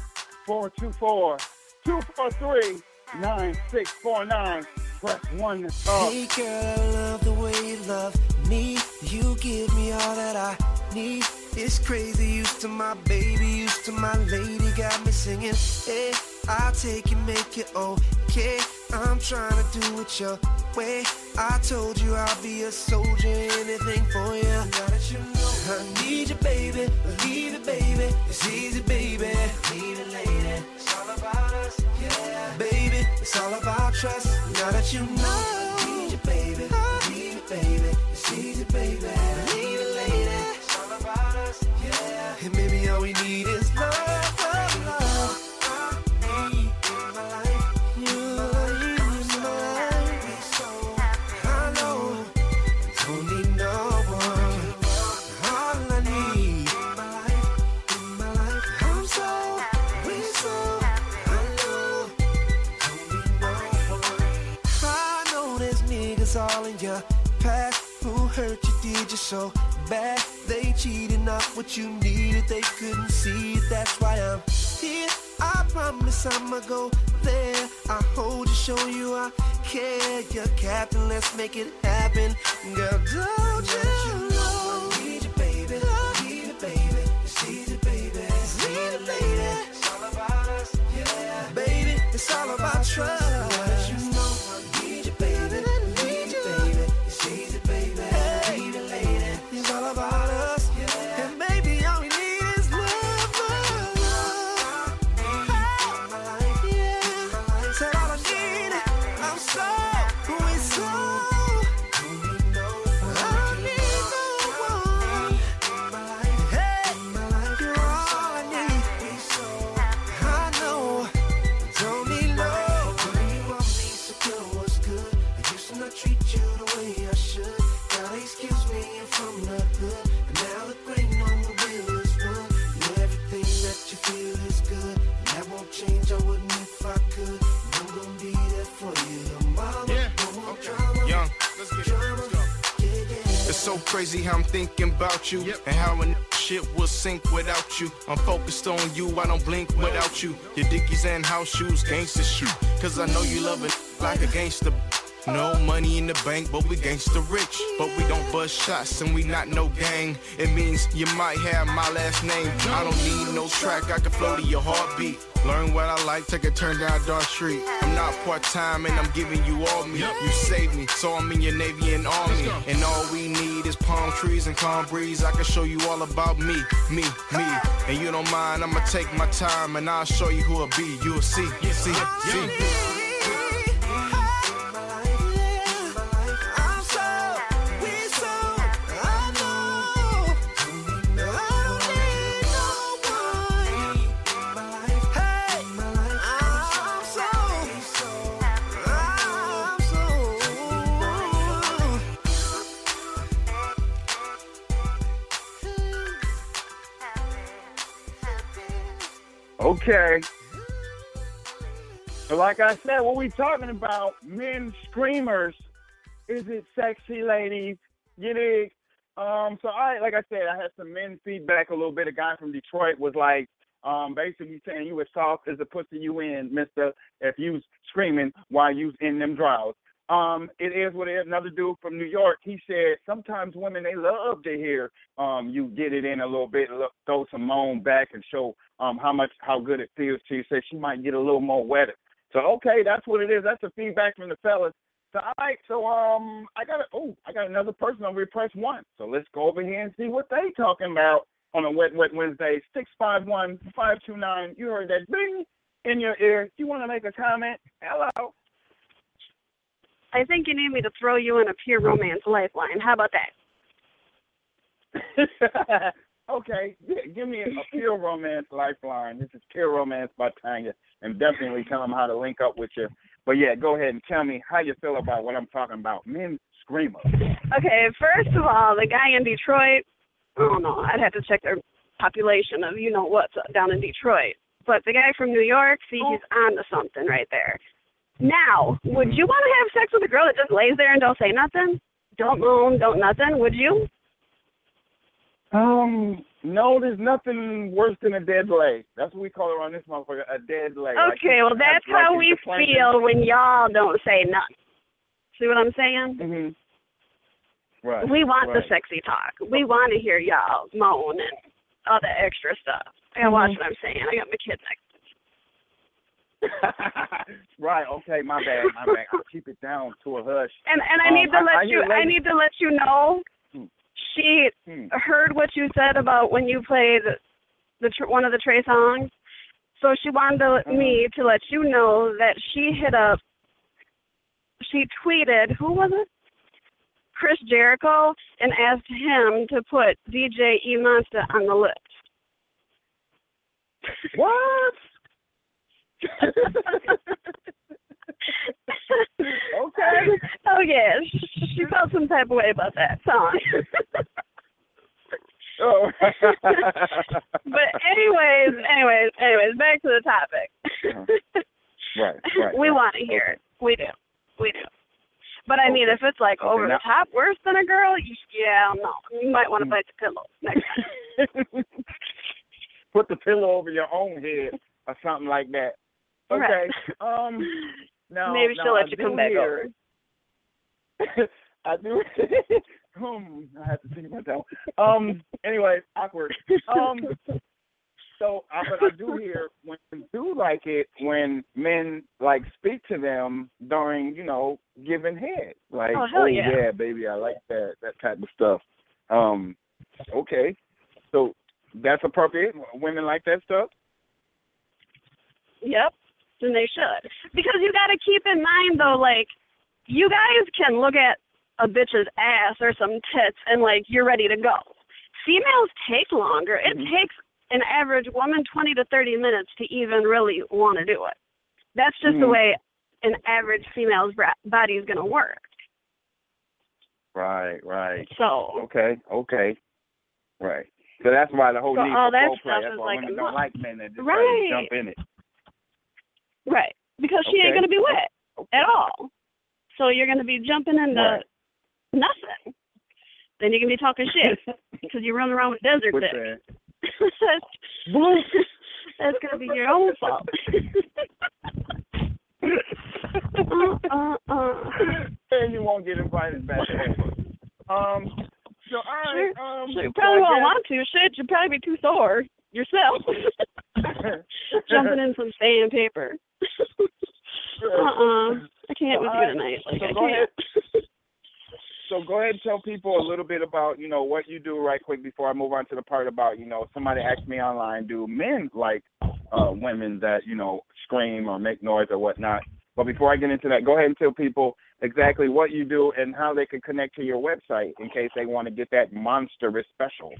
424-243-9649. Press 1 to talk. Hey girl, I love the way you love me. You give me all that I need. It's crazy, used to my baby, used to my lady. Got me singing, hey, I'll take you, make it okay. I'm trying to do it your way. I told you I'll be a soldier, anything for you. Now that you know I need you, baby. Believe it, baby. It's easy, baby. Leave it, lady. It's all about us, yeah. Baby, it's all about trust. Now that you know I need you, baby. Believe it, baby. It's easy, baby. Leave it, lady. It's all about us, yeah. And maybe all we need is love. All in your past, who hurt you, did you so bad? They cheated, not what you needed, they couldn't see it, that's why I'm here. I promise I'ma go there. I hold you, show you I care. You're captain, let's make it happen. Girl, don't you know? I need you, baby. Need you, baby. It's easy, baby. It's easy, lady. It's all about us, yeah. Baby, it's all about trust. You know I need you, baby. Need you, baby. It's easy, baby. Need you, lady. It's all about us, yeah. so crazy how I'm thinking about you and how a shit will sink without you. I'm focused on you, I don't blink without you. Your dickies and house shoes, gangsta shoot. Cause I know you love it like a gangsta. No money in the bank, but we gangsta rich. But we don't bust shots and we not no gang. It means you might have my last name. I don't need no track, I can flow to your heartbeat. Learn what I like, take a turn down Dark Street. I'm not part-time and I'm giving you all me. You saved me, so I'm in your Navy and Army. And all we need is palm trees and calm breeze. I can show you all about me. And you don't mind, I'ma take my time and I'll show you who I'll be. You'll see. Okay. So like I said, what we talking about, men screamers. Is it sexy, ladies? You dig? So like I said, I had some men feedback a little bit. A guy from Detroit was like, basically saying you as soft as a pussy you in, mister, if you screaming while you in them drawers. It is what it is. Another dude from New York, he said sometimes women, they love to hear you get it in a little bit, throw some moan back and show how good it feels to you. Said she might get a little more wetter. So okay, that's what it is. That's the feedback from the fellas. So I got another person over here, press 1. So let's go over here and see what they talking about on a Wet Wednesday. 651-529. You heard that bing in your ear. You want to make a comment? Hello. I think you need me to throw you in a pure romance lifeline. How about that? Okay, give me a pure romance lifeline. This is Pure Romance by Tanya, and definitely tell them how to link up with you. But yeah, go ahead and tell me how you feel about what I'm talking about. Men screamers. Okay, first of all, the guy in Detroit, I don't know, I'd have to check their population of what's down in Detroit. But the guy from New York, he's on to something right there. Now, would you want to have sex with a girl that just lays there and don't say nothing? Don't moan, don't nothing, would you? No, there's nothing worse than a dead leg. That's what we call it on this motherfucker, a dead leg. Okay, well, that's how we feel when y'all don't say nothing. See what I'm saying? Mm-hmm. Right. We want the sexy talk. We want to hear y'all moan and all the extra stuff. I gotta watch what I'm saying. I got my kid next. Right, okay, my bad. I'll keep it down to a hush. And I need to let you know she heard what you said about when you played one of the Trey songs. So she wanted me to let you know that she tweeted, who was it? Chris Jericho, and asked him to put DJ E Monster on the list. What? Okay. Oh yeah, she felt some type of way about that song. Oh. But anyways, back to the topic. Right. We want to hear it. We do. But I mean, if it's like over the top, worse than a girl, no, you might want to bite the pillow next time. Put the pillow over your own head or something like that. Okay. Right. Now maybe she'll let you come back over. I do. I have to think about that one. Anyway, awkward. So, but I do hear when do like it when men like speak to them during giving head. Like, yeah, baby, I like that type of stuff. Okay. So that's appropriate. Women like that stuff. Yep. And they should. Because you got to keep in mind, though, like, you guys can look at a bitch's ass or some tits and, like, you're ready to go. Females take longer. It takes an average woman 20 to 30 minutes to even really want to do it. That's just the way an average female's body is going to work. Right. So. Okay. Right. So that's why the whole need for foreplay. That's why women don't like men that just jump in it. Right, because she ain't going to be wet at all. So you're going to be jumping into nothing. Then you can be talking shit because you run around with desert What's dick. that? That's gonna be your own fault. And you won't get invited back ever. So all right. So you probably won't want to. Shit, you'd probably be too sore yourself. Jumping in some sandpaper. I can't with you tonight. Like, so I go can't. ahead. So go ahead and tell people a little bit about, what you do right quick before I move on to the part about, somebody asked me online, do men like women that, scream or make noise or whatnot? But before I get into that, go ahead and tell people exactly what you do and how they can connect to your website in case they want to get that monstrous special.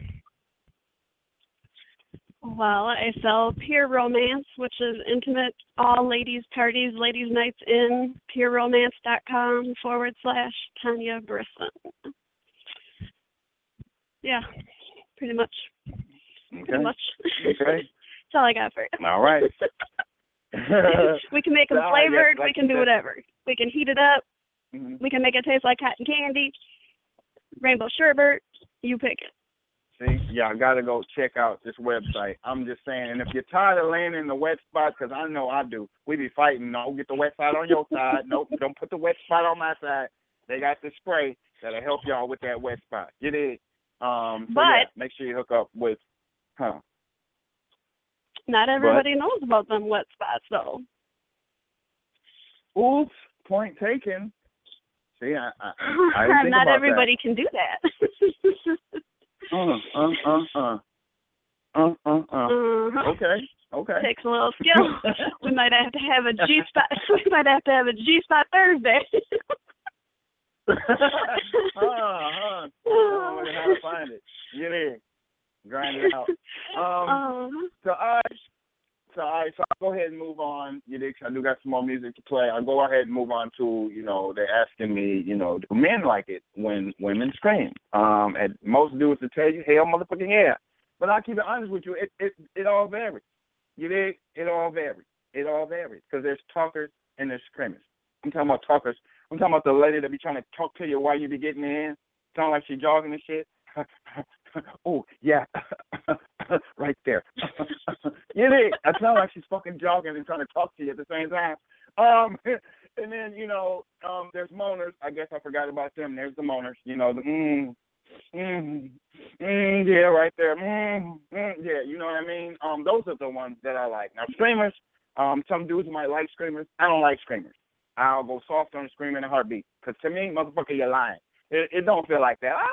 Well, I sell Pure Romance, which is intimate all ladies parties, ladies nights in pureromance.com/Tanya Brisson. Yeah, pretty much. Okay. Pretty much. Okay. That's all I got for you. All right. We can make them flavored. Like we can do whatever. We can heat it up. Mm-hmm. We can make it taste like cotton candy. Rainbow sherbet. You pick it. See, y'all got to go check out this website. I'm just saying, and if you're tired of laying in the wet spot, because I know I do, we be fighting. No, get the wet spot on your side. Nope, don't put the wet spot on my side. They got the spray that'll help y'all with that wet spot. Get it? Make sure you hook up with, Not everybody knows about them wet spots, though. Oops, point taken. See, I didn't think Not about everybody can do that. Okay. Takes a little skill. We might have to have a G spot. We might have to have a G spot Thursday. I don't know how to find it. Get in, grind it out. So I'll go ahead and move on. I do got some more music to play. I'll go ahead and move on to, they're asking me, do men like it when women scream? And most dudes will tell you, hell, motherfucking yeah. But I'll keep it honest with you. It all varies. You dig? It all varies. It all varies because there's talkers and there's screamers. I'm talking about talkers. I'm talking about the lady that be trying to talk to you while you be getting in. Sound like she jogging and shit. Oh, yeah. Right there. You dig? I sound like she's fucking jogging and trying to talk to you at the same time. And then, there's moaners. I guess I forgot about them. There's the moaners. Yeah, right there. Yeah, you know what I mean? Those are the ones that I like. Now, screamers, some dudes might like screamers. I don't like screamers. I'll go soft on screaming in a heartbeat. Because to me, motherfucker, you're lying. It don't feel like that.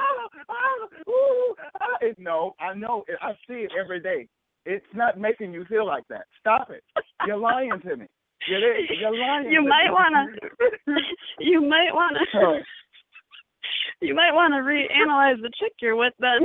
No, I know. I see it every day. It's not making you feel like that. Stop it. You're lying to me. You're lying. You might wanna reanalyze the chick you're with then.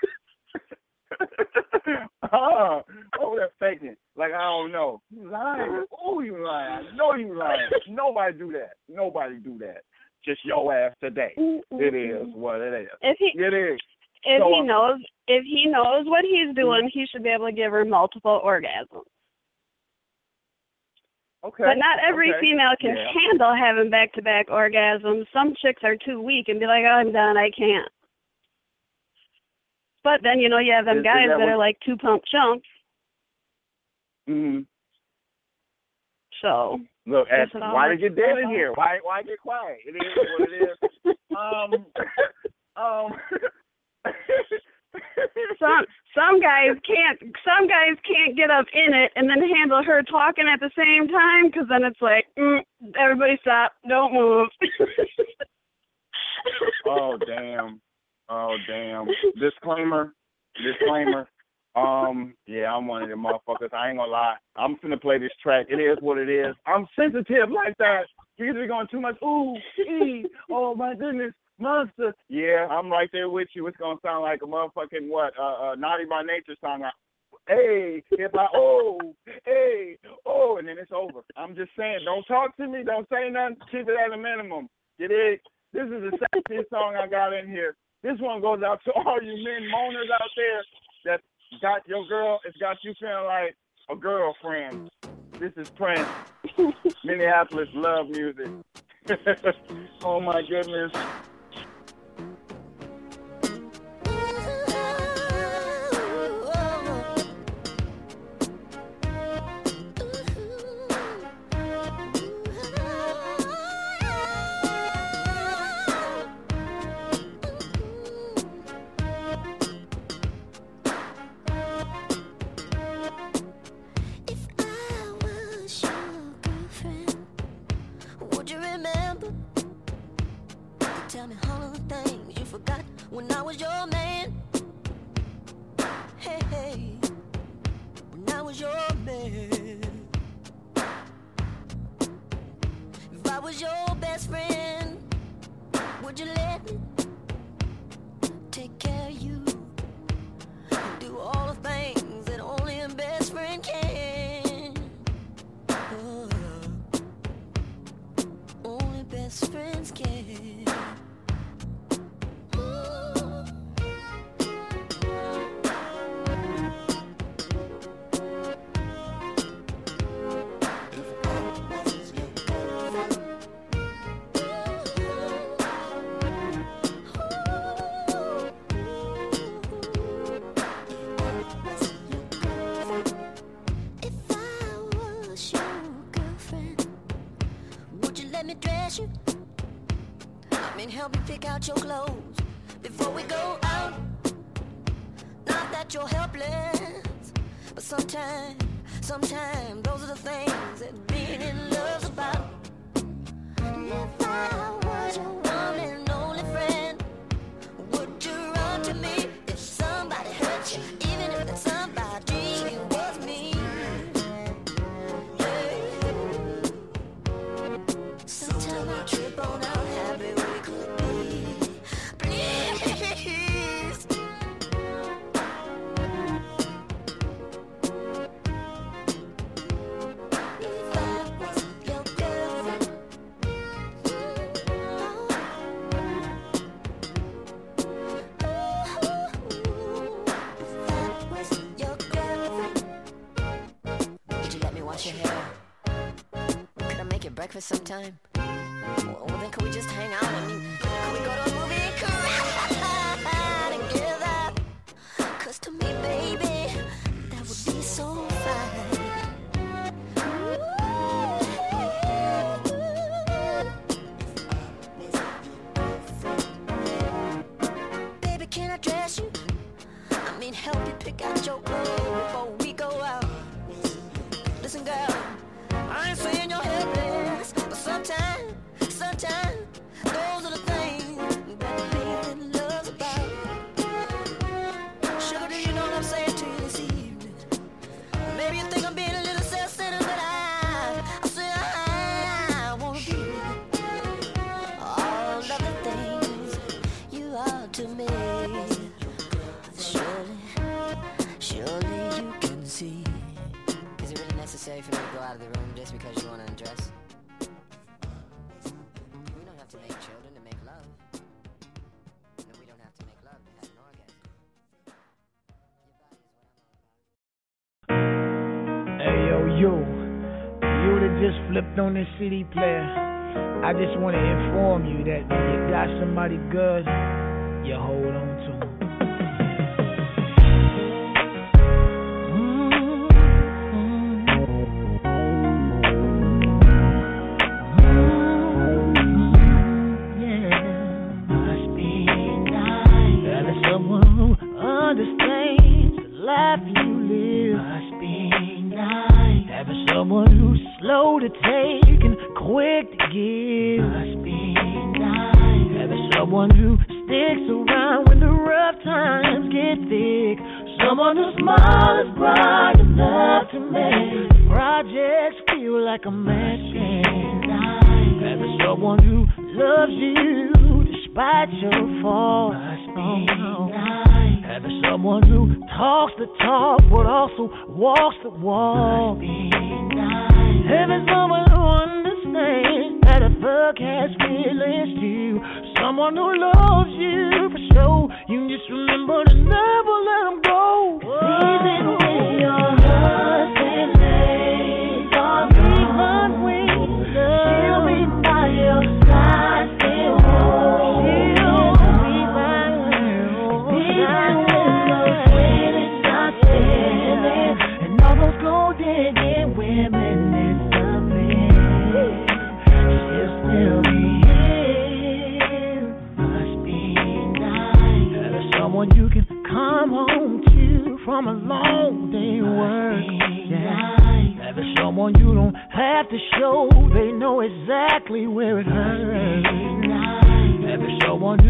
That's faking. Like, I don't know. You lying. Oh, you lying. I know you lying. Nobody do that. Just your ass today. It is what it is. It is. If he knows what he's doing, he should be able to give her multiple orgasms. Okay. But not every female can handle having back-to-back orgasms. Some chicks are too weak and be like, oh, I'm done, I can't. But then, you have them guys that are like 2-pump chumps. Mm-hmm. So. Look, why did you get dead in here? Why get quiet? It is what it is. Some guys can't get up in it and then handle her talking at the same time, because then it's like, everybody stop, don't move. Oh damn. Disclaimer. Yeah, I'm one of them motherfuckers. I ain't gonna lie. I'm finna play this track. It is what it is. I'm sensitive like that. You're either going too much. Ooh, oh my goodness, monster. Yeah, I'm right there with you. It's gonna sound like a motherfucking Naughty by Nature song. Hey, and then it's over. I'm just saying, don't talk to me. Don't say nothing. Keep it at a minimum. You dig? This is the sexiest song I got in here. This one goes out to all you men moaners out there that got your girl, it's got you feeling like a girlfriend. This is Prince. Minneapolis love music. Oh my goodness. was your man, hey, hey, when I was your man, if I was your best friend, would you let me take care of you and do all the things that only a best friend can? Only best friends can. Help you pick out your clothes before we go out. Not that you're helpless, but sometimes those are the things that being in love's about. If I was your one and only friend, would you run to me if somebody hurt you, even if that somebody was me? Sometimes I trip on how happy we could be. Please. If I was your girlfriend, if I was your girlfriend, would you let me wash your hair? Could I make you breakfast sometime? Well, then could we just hang out? I mean, could we go to a movie and cry together? 'Cause to me, baby, that would be so fine. Baby, can I dress you? I mean, help you pick out your clothes before we go out. Listen, girl, I ain't saying you're helpless, but sometimes those are the things that being love's about. Sugar, do you know what I'm saying to you this evening? Maybe you think I'm being a little self-centered, but I say I wanna be all of the things you are to me. Surely you can see. Is it really necessary for me to go out of the room just because you want to undress? We don't have to make children to make love. No, we don't have to make love to have an orgasm. Hey, yo, you that just flipped on this CD player, I just want to inform you that when you got somebody good, you hold on to them. Someone who's slow to take and quick to give. Must be nice. Having someone who sticks around when the rough times get thick. Someone whose smile is bright enough to make projects feel like a match game. Nice. Having someone who loves you despite your faults. Must be nice. Having someone who talks the talk but also walks the walk. Must be nice. Having someone who understands that a fuck has feelings too. Someone who loves you for sure. You just remember to never let them go. Even when your husband lays on the wings, she'll be by your side still. She'll be by your side. Even when the wind is not spinning and all those gold digging women disappear, she'll still be here. Must be nice. Having someone you can come home to from a long day work. Yeah. Having someone you don't have to show, they know exactly where it hurts. Having someone who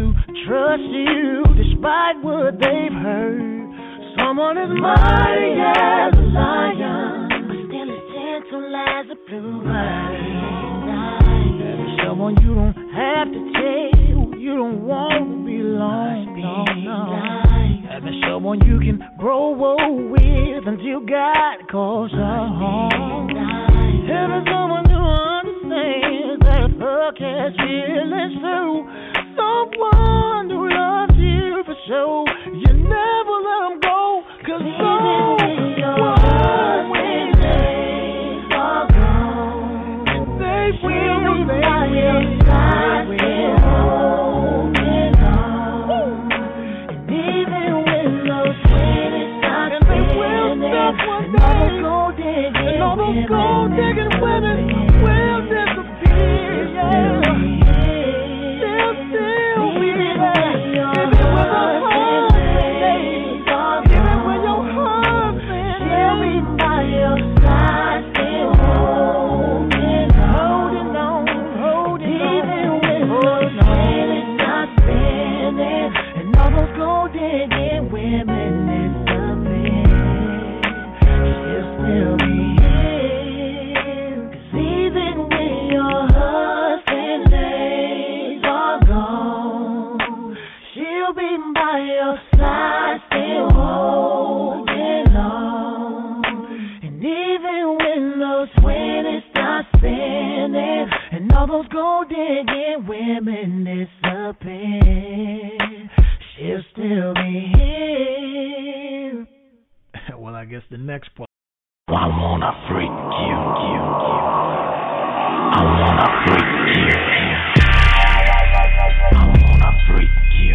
trust you despite what they've heard. Someone as mighty as a lion, but still as gentle as a blue-eyed night. Someone you don't have to tell, you don't want to be alone. No. Having someone you can grow old with until God calls her home. Having someone who understands that a fuck has feelings too. Someone who loves you for sure. You never let them go, 'cause someone when they are gone, they will be by your side, still holding on. And even when those sweetest stop spinning, and all those gold digging women will disappear, yeah. Still be there, even when the holidays are gone, even when your husband she'll be by your side, still holding on, even when those women stop spinning, and all those gold digging women disappear, she'll still be here. 'Cause even when your husband's days are gone, she'll be by your side, still holding on. And even when those 20s start spinning, and all those gold digging women disappear, she'll still be here. Well, I guess the next part. I wanna freak you. I wanna freak you. I wanna freak you.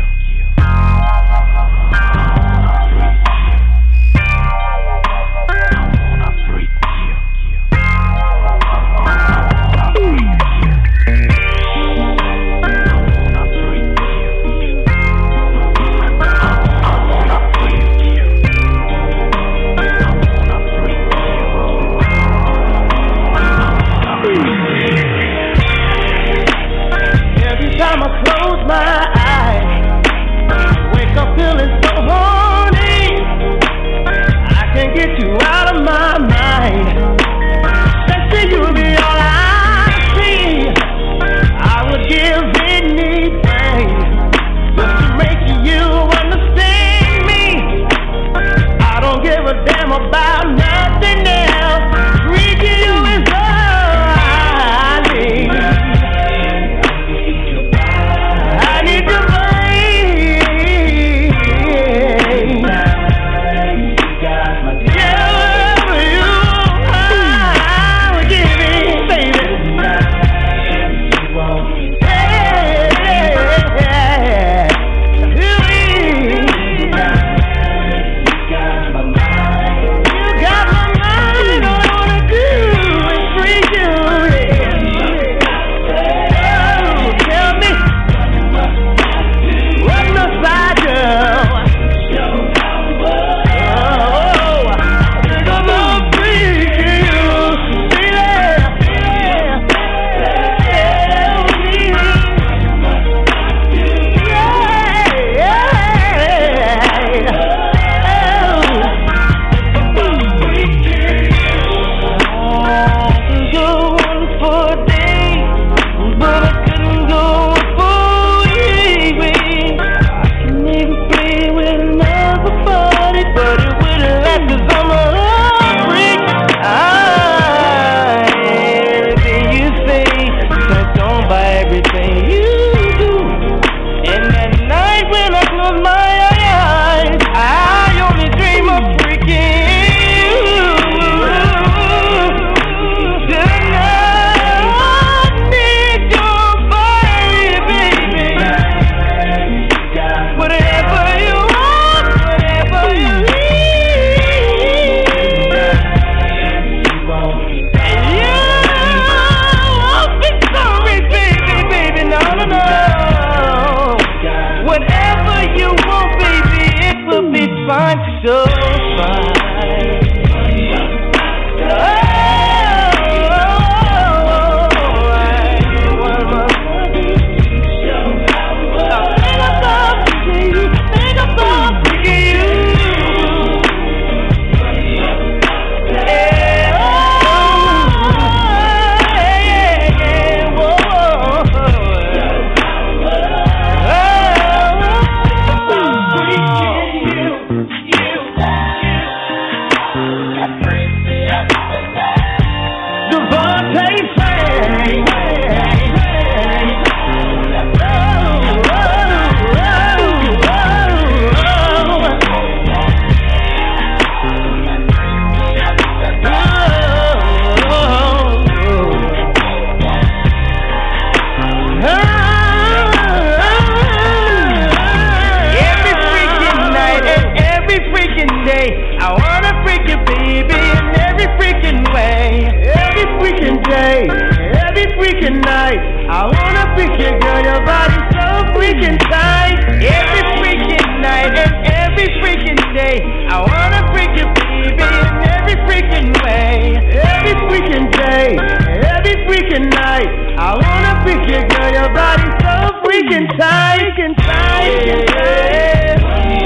freak you, girl, your body's so freaking tight. Every freaking night and every freaking day, I wanna freak you, baby, in every freaking way. Every freaking day, every freaking night, I wanna freak you, girl, your body's so freaking tight, freaking tight, yeah.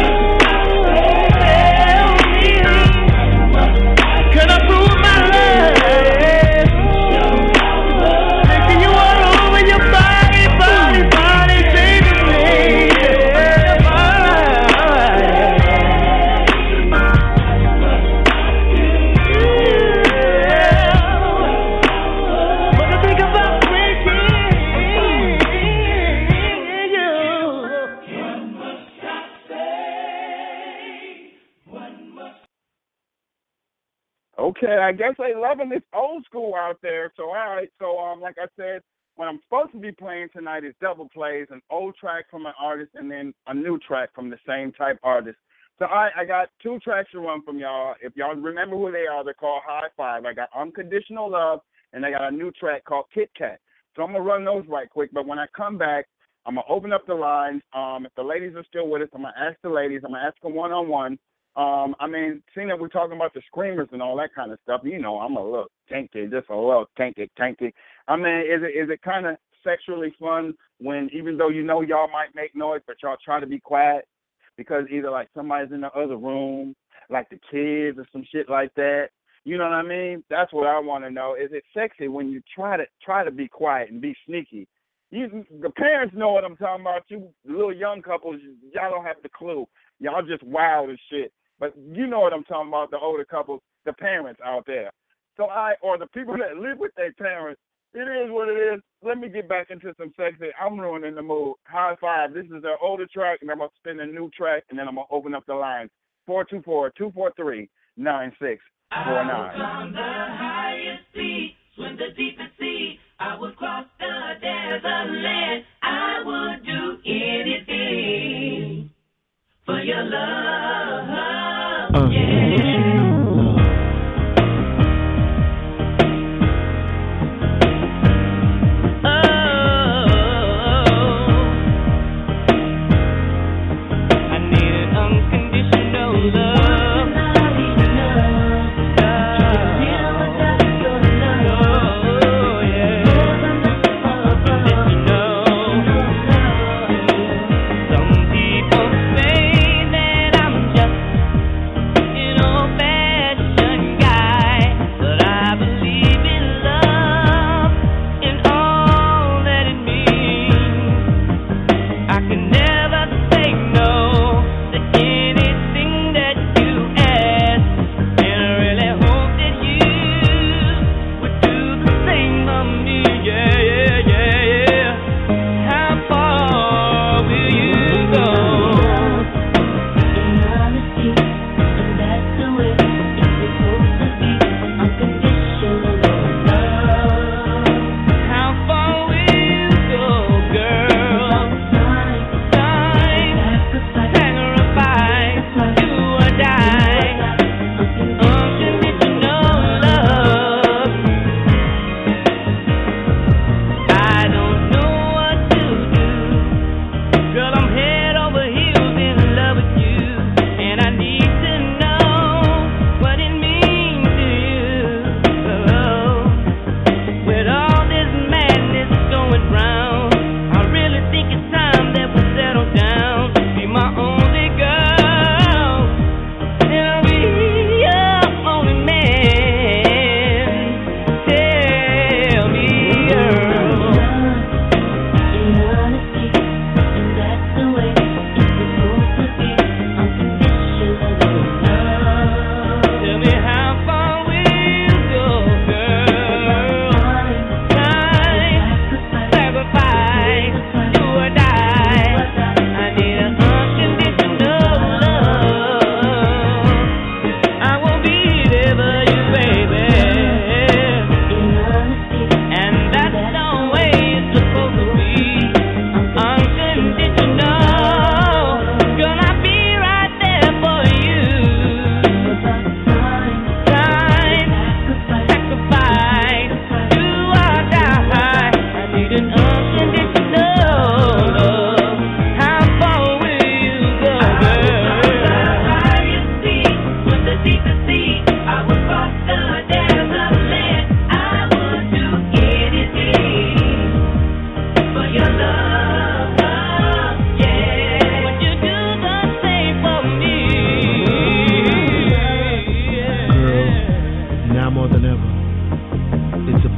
Can I prove my love? Taking you all over your body, body, body, baby, baby. What I think about freaking you. One must I say? One must. Okay, I guess they loving this old school out there. So all right, so like I said, what I'm supposed to be playing tonight is double plays, an old track from an artist and then a new track from the same type artist. So I got two tracks to run from y'all. If y'all remember who they are, they're called High Five. I got Unconditional Love, and I got a new track called Kit Kat. So I'm gonna run those right quick. But when I come back, I'm gonna open up the lines. If the ladies are still with us, I'm gonna ask the ladies. I'm gonna ask them one-on-one. I mean, seeing that we're talking about the screamers and all that kind of stuff, you know, I'm a little kinky, just a little kinky. I mean, is it kind of sexually fun when, even though you know y'all might make noise, but y'all try to be quiet because either like somebody's in the other room, like the kids or some shit like that? You know what I mean? That's what I want to know. Is it sexy when you try to be quiet and be sneaky? The parents know what I'm talking about. You little young couples, y'all don't have the clue. Y'all just wild as shit. But you know what I'm talking about, the older couples, the parents out there. So or the people that live with their parents, it is what it is. Let me get back into some sexy. I'm ruining the mood. High Five. This is their older track, and I'm going to spin a new track, and then I'm going to open up the lines. 424-243-9649. I was on the highest peak, swim the deepest sea. I would cross the desert land. I would do anything for your love.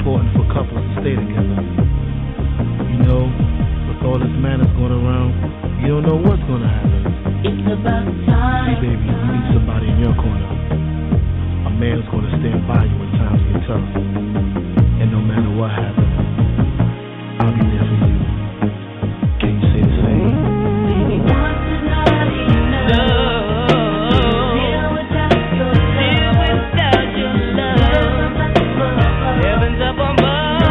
important for couples to stay together. You know, with all this madness going around, you don't know what's gonna happen. It's about time. Hey baby, you need somebody in your corner. A man's gonna stand by you when times get tough. And no matter what happens, I'll be there for you. Can you say the same? Baby, once is not enough. Heaven's up above.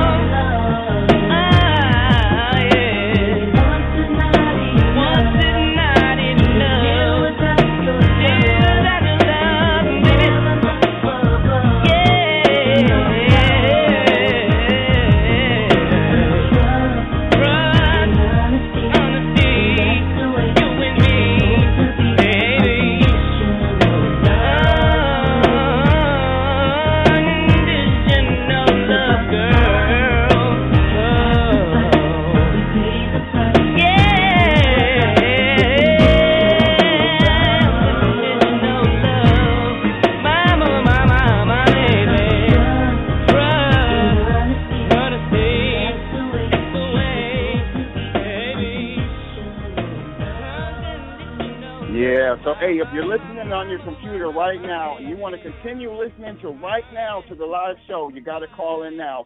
So, hey, if you're listening on your computer right now and you want to continue listening to right now to the live show, you got to call in now,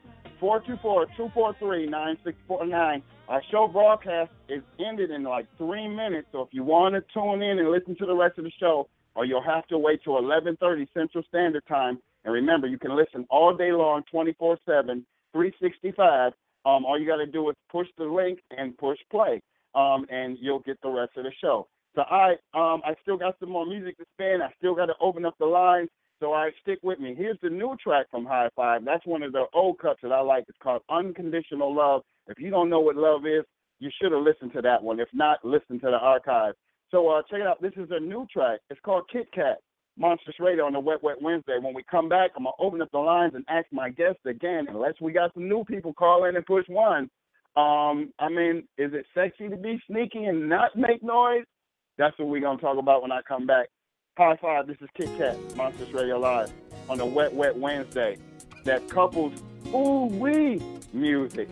424-243-9649. Our show broadcast is ended in like 3 minutes, so if you want to tune in and listen to the rest of the show, or you'll have to wait till 11:30 Central Standard Time. And remember, you can listen all day long, 24/7, 365. All you got to do is push the link and push play, and you'll get the rest of the show. So I still got some more music to spin. I still got to open up the lines. So stick with me. Here's the new track from High Five. That's one of the old cuts that I like. It's called Unconditional Love. If you don't know what love is, you should have listened to that one. If not, listen to the archive. So check it out. This is a new track. It's called Kit Kat. Monstrous Radio on the Wet Wet Wednesday. When we come back, I'm going to open up the lines and ask my guests again, unless we got some new people call in and push one. I mean, is it sexy to be sneaky and not make noise? That's what we're going to talk about when I come back. High Five, this is Kit Kat, Monsters Radio Live on the Wet Wet Wednesday. That couples ooh-wee music.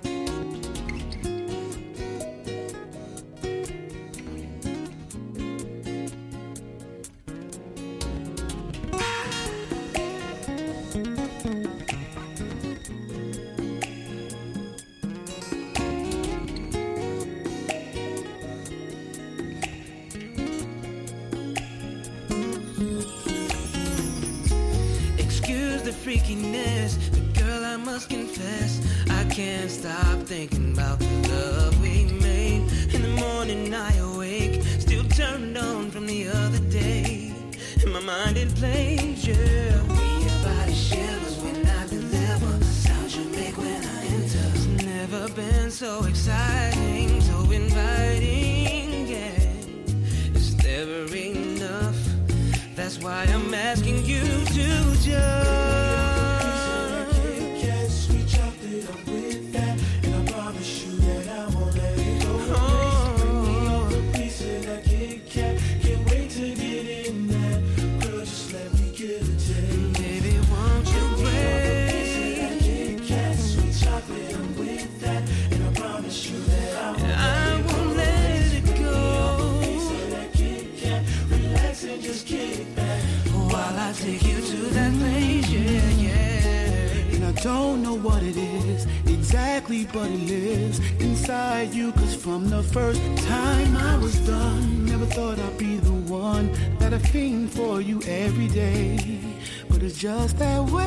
Freakiness, but girl, I must confess, I can't stop thinking about the love we made. In the morning I awake, still turned on from the other day. In my mind it plays, yeah. We your body shivers when I deliver, the sound you make when I enter. It's never been so exciting, so inviting, yeah. It's never enough. That's why I'm asking you to just take you to that place, yeah, yeah. And I don't know what it is exactly, but it lives inside you. Cause from the first time I was done, never thought I'd be the one that I fiend for you every day. But it's just that way.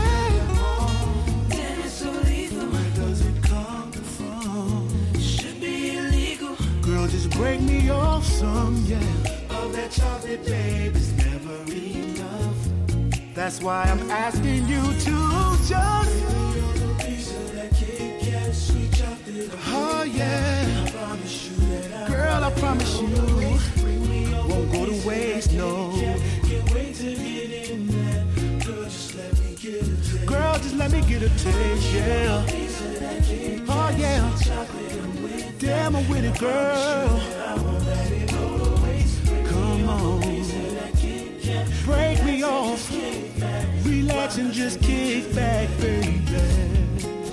Damn, it's so lethal. Where does it come from? Should be illegal. Girl, just break me off some, yeah. All that chocolate, babe, is never enough. That's why I'm asking you to just piece of that Kit Kat, sweet chocolate. Oh yeah, I promise you that girl, I promise you won't go to waste, no. Can't wait to get in there. Girl, just let me get a taste. Girl, just let me get a taste, yeah. Oh yeah, damn, I'm with it, girl. Come on, break me off. Relax and just kick back, baby.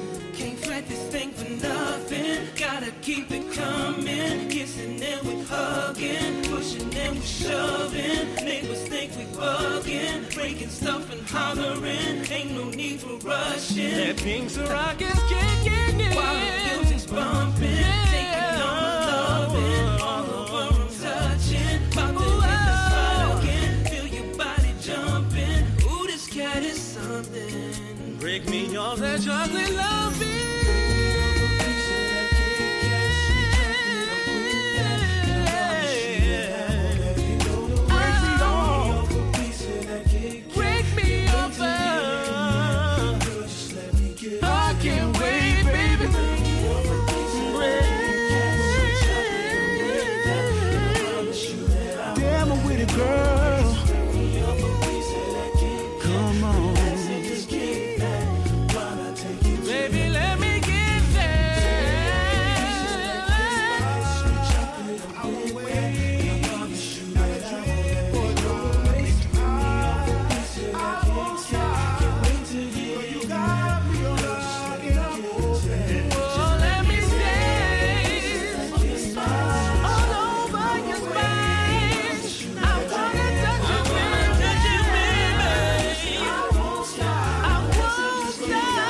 rocking. That pink Ciroc is kicking in. While the music's bumping, taking all my loving. All over I'm touching. About to hit the spot again. Feel your body jumping. Ooh, this cat is something. Break me off that chocolate loving. Girl, come on. Baby, let me get there. Oh, let me stay all over your spine. I wanna touch you, baby. I won't stop. I won't stop.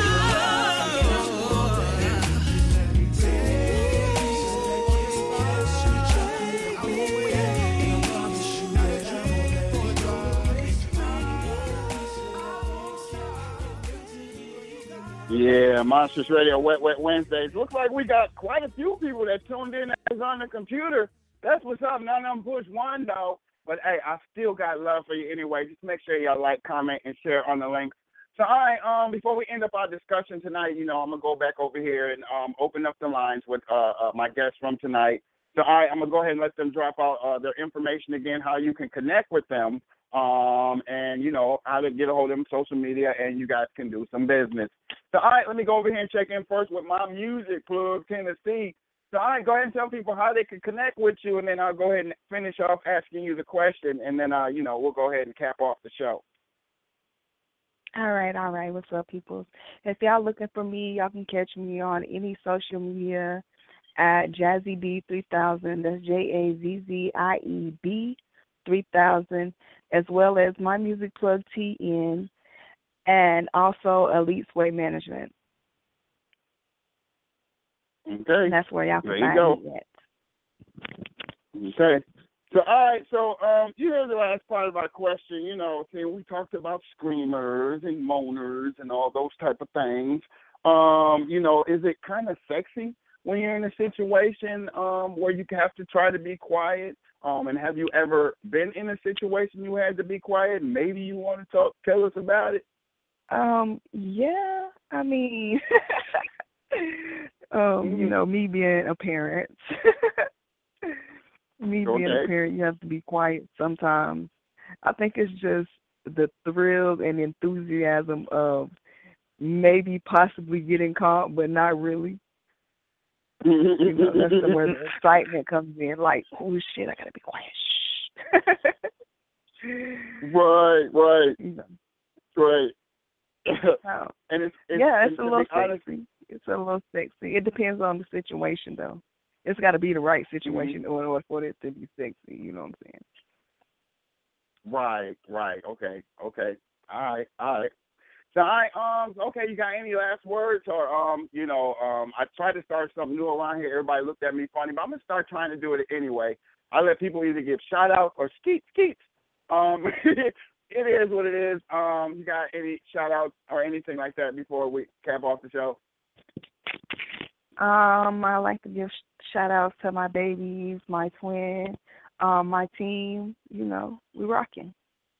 Yeah, Monsters Radio, Wet Wednesdays. Looks like we got quite a few people that tuned in as on the computer. That's what's up. None of them push one, though. But, hey, I still got love for you anyway. Just make sure y'all like, comment, and share on the links. So, all right, before we end up our discussion tonight, I'm going to go back over here and open up the lines with my guests from tonight. So, all right, I'm going to go ahead and let them drop out their information again, how you can connect with them, and, how to get a hold of them, social media, and you guys can do some business. So, all right, let me go over here and check in first with my music plug, Tennessee. So, all right, go ahead and tell people how they can connect with you, and then I'll go ahead and finish off asking you the question, and then, we'll go ahead and cap off the show. All right. What's up, people? If y'all looking for me, y'all can catch me on any social media at JazzyB3000. That's JAZZIEB 3000, as well as my music plug TN, and also Elite Sway Management. Okay. And that's where y'all can find me at. Okay. So, all right. So, you heard the last part of our question. We talked about screamers and moaners and all those type of things. Is it kind of sexy when you're in a situation where you have to try to be quiet? And have you ever been in a situation you had to be quiet? Maybe you want to tell us about it. Yeah. I mean, me being a parent. Being a parent, you have to be quiet sometimes. I think it's just the thrill and enthusiasm of maybe possibly getting caught, but not really. That's where the excitement comes in. Like, oh shit, I gotta be quiet. Right. And it's a little sexy. It's a little sexy. It depends on the situation, though. It's got to be the right situation in order for it to be sexy. You know what I'm saying? Right. Okay. All right. So, okay, you got any last words? Or, I try to start something new around here. Everybody looked at me funny, but I'm going to start trying to do it anyway. I let people either give shout-outs or skeets. It is what it is. You got any shout-outs or anything like that before we cap off the show? I like to give shout-outs to my babies, my twin, my team. We rocking.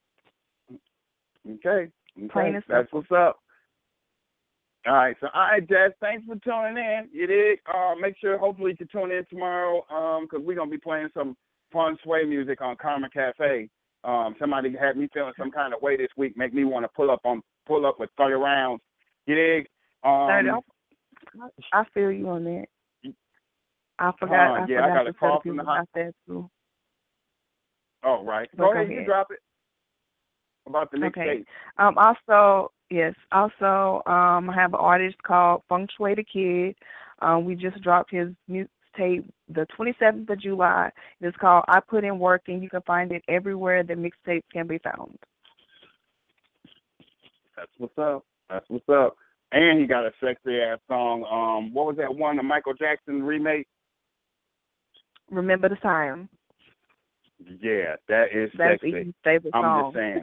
Okay. That's what's up. All right. So, all right, Jazz, thanks for tuning in. You did. Make sure, hopefully, you can tune in tomorrow because we're going to be playing some fun sway music on Karma Cafe. Somebody had me feeling some kind of way this week, make me want to pull up with 30 rounds. You dig? I feel you on that. I forgot. I got a call from the hospital. Too. Oh, right. Go ahead. You drop it. About the next date. Also, I have an artist called Feng Shui the Kid. We just dropped his mixtape the 27th of July. It's called I Put In Work, and you can find it everywhere that mixtapes can be found. That's what's up. That's what's up. And he got a sexy ass song. What was that one? The Michael Jackson remake. Remember the Time. Yeah, that is That's sexy. Iggy's favorite song. I'm just saying.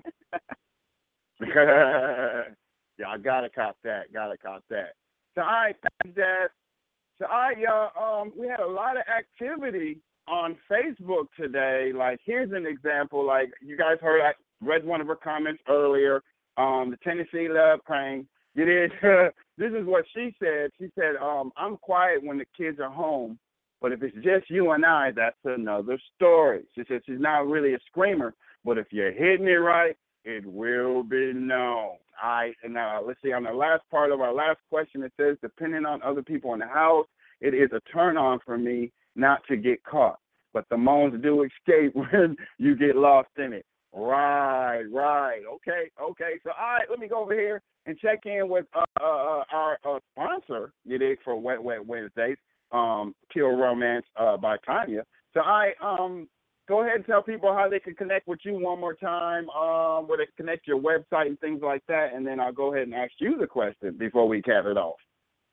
Yeah, I gotta cop that. So, all right, thanks, Dad. So, all right, y'all. We had a lot of activity on Facebook today. Like, here's an example. Like, you guys heard, I read one of her comments earlier. The Tennessee Love Prank. It is. This is what she said. She said, I'm quiet when the kids are home, but if it's just you and I, that's another story. She said she's not really a screamer, but if you're hitting it right, it will be known. All right, and now let's see, on the last part of our last question, it says, depending on other people in the house, it is a turn on for me not to get caught, but the moans do escape when you get lost in it. Right. Okay. So, all right, let me go over here and check in with our sponsor, you dig, for Wet Wednesdays, Pure Romance by Tanya. So, all right, go ahead and tell people how they can connect with you one more time, where they connect your website and things like that, and then I'll go ahead and ask you the question before we cap it off.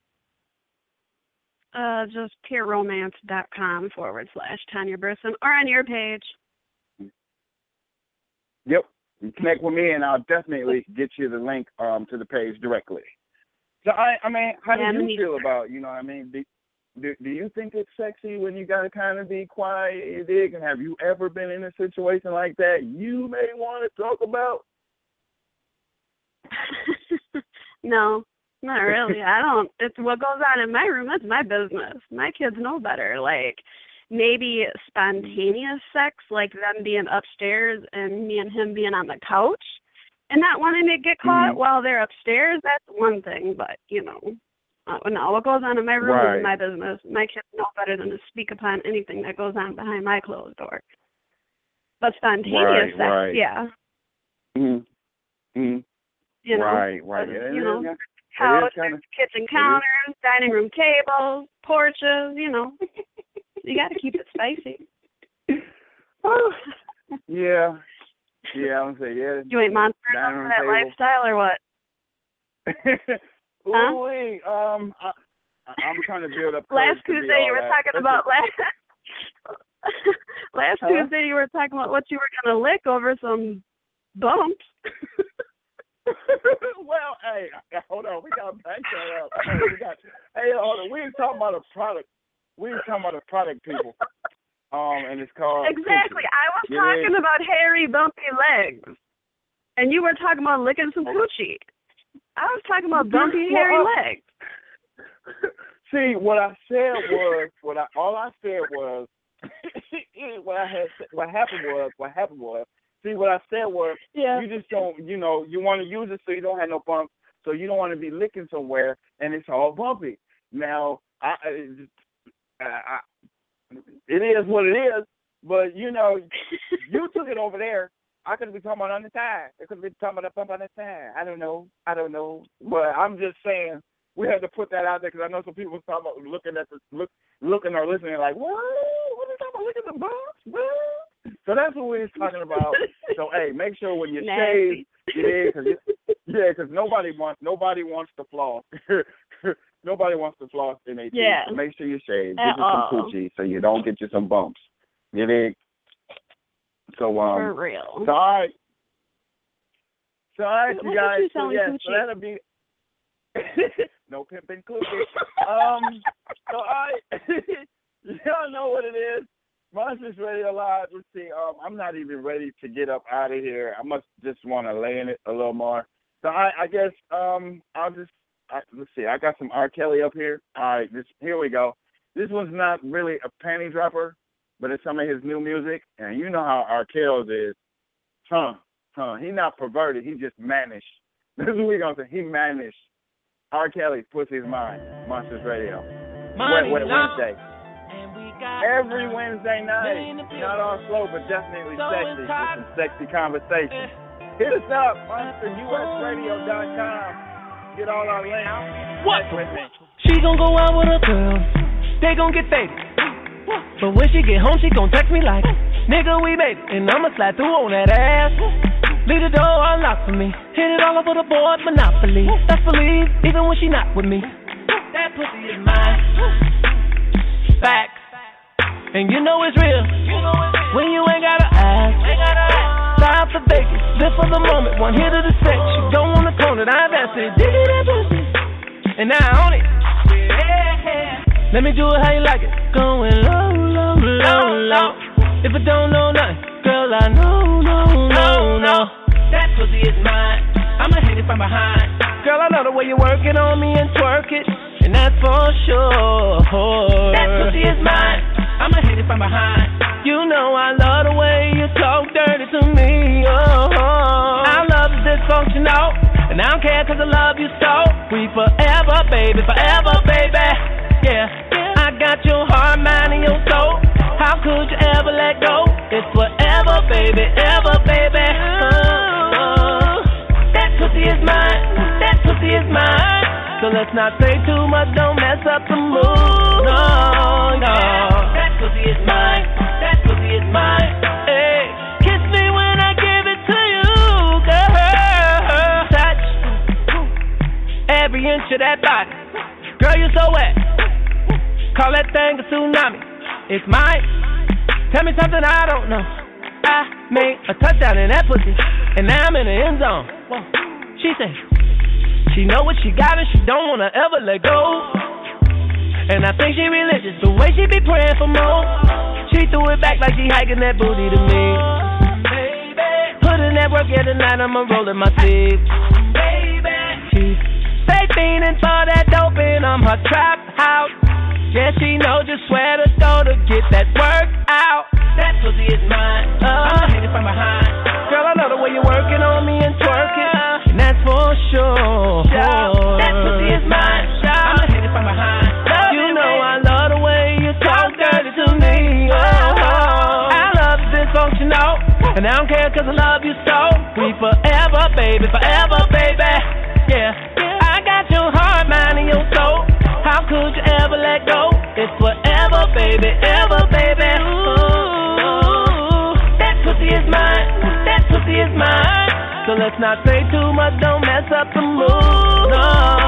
Just pureromance.com/Tanya Brisson, or on your page. Yep. You connect with me, and I'll definitely get you the link to the page directly. So, I mean, how do you feel about, you know what I mean? Do you think it's sexy when you got to kind of be quiet, you dig? And have you ever been in a situation like that you may want to talk about? No, not really. I don't. It's what goes on in my room. That's my business. My kids know better. Like, maybe spontaneous sex, like them being upstairs and me and him being on the couch and not wanting to get caught while they're upstairs, that's one thing. But, you know, no, what goes on in my room is my business. My kids know better than to speak upon anything that goes on behind my closed door. But spontaneous sex, yeah. Mm-hmm. You know, right. You know, couches, kitchen counters, dining room tables, porches, you know. You got to keep it spicy. Yeah, I'm saying, yeah. You ain't monsters for that lifestyle or what? I'm trying to build up. Last Tuesday you were talking about last Tuesday you were talking about what you were gonna lick over some bumps. Well, hey, hold on, we gotta back that up. Hold on, we ain't talking about a product. We were talking about a product, people. And it's called exactly. coochie. I was talking about hairy, bumpy legs, and you were talking about licking some coochie. I was talking about bumpy, hairy legs. See, what I said was, what happened was. See, what I said was, you just don't, you know, you want to use it so you don't have no bumps, so you don't want to be licking somewhere and it's all bumpy. Now, it is what it is, but, you know, you took it over there. I could be talking about on the thigh. It could be talking about a bump on the thigh. I don't know. But I'm just saying we had to put that out there because I know some people talking about looking or listening like, what are you talking about? Look at the bumps? What? So that's what we was talking about. So, hey, make sure when you shave, because nobody wants to floss. Nobody wants to floss in a teeth. So make sure you shave. Get you some coochie so you don't get you some bumps. You dig? So, for real. So, all right, you guys. So that'll be no pimping coochie. So, all right. Y'all know what it is. Monsters Radio Live. Let's see. I'm not even ready to get up out of here. I must just want to lay in it a little more. So I guess let's see. I got some R. Kelly up here. All right, here we go. This one's not really a panty dropper, but it's some of his new music. And you know how R. Kelly is. He not perverted. He just managed. This is what we're going to say. He managed. R. Kelly, Pussy's Mind. Monsters Radio. Wet Wednesday. Every Wednesday night. Not all slow, but definitely sexy. With some sexy conversation. Hit us up. MonsterUSRadio.com. Get all our links. What? She gon' go out with her girls. They gon' get faded. But when she get home, she gon' text me like, nigga, we made it. And I'ma slide through on that ass. Leave the door unlocked for me. Hit it all over the board, Monopoly. Best believe, even when she not with me. That pussy is mine. Facts. And you know it's real. When you ain't gotta ask. Fly out to Vegas, live for the moment. One hit of the sex. You don't wanna call it. I invested. Dig it that pussy. And now I own it. Let me do it how you like it. Going low, low, low, low. If I don't know nothing, girl, I know, no. That pussy is mine. I'ma hit it from behind. Girl, I know the way you work it on me and twerk it, and that's for sure. That pussy is mine. I'ma hit it from behind. You know I love the way you talk dirty to me. Oh, our love is dysfunctional, and I don't care 'cause I love you so. We forever, baby, forever, baby. Yeah, I got your heart, mind, and your soul. How could you ever let go? It's forever, baby, ever, baby. That pussy is mine. That pussy is mine. So let's not say too much, don't mess up the mood. No. That pussy is mine. That pussy is mine. Hey, kiss me when I give it to you, girl. Touch every inch of that body. Girl, you're so wet. Call that thing a tsunami. It's mine. Tell me something I don't know. I made a touchdown in that pussy, and now I'm in the end zone. She said she know what she got and she don't wanna ever let go. And I think she religious, the way she be praying for more. She threw it back like she hiking that booty to me. Put in that work, yeah, tonight I'ma roll in my sleeve. She stay fiending for that dope in her trap house. Yeah, she know, just swear to go to get that work out. That pussy is mine. I'ma hit it from behind. Girl, I know the way you're working on me and twerk it, and that's for sure. That pussy is mine. I'ma hit it from behind. You know I love the way you talk dirty to me. Our love is dysfunctional, and I don't care 'cause I love you so. We forever, baby, forever, baby. Yeah, I got your heart, mind, and your soul. How could you ever let go? It's forever, baby, ever, baby. Ooh, that pussy is mine. That pussy is mine. So let's not say too much, don't mess up the mood. No.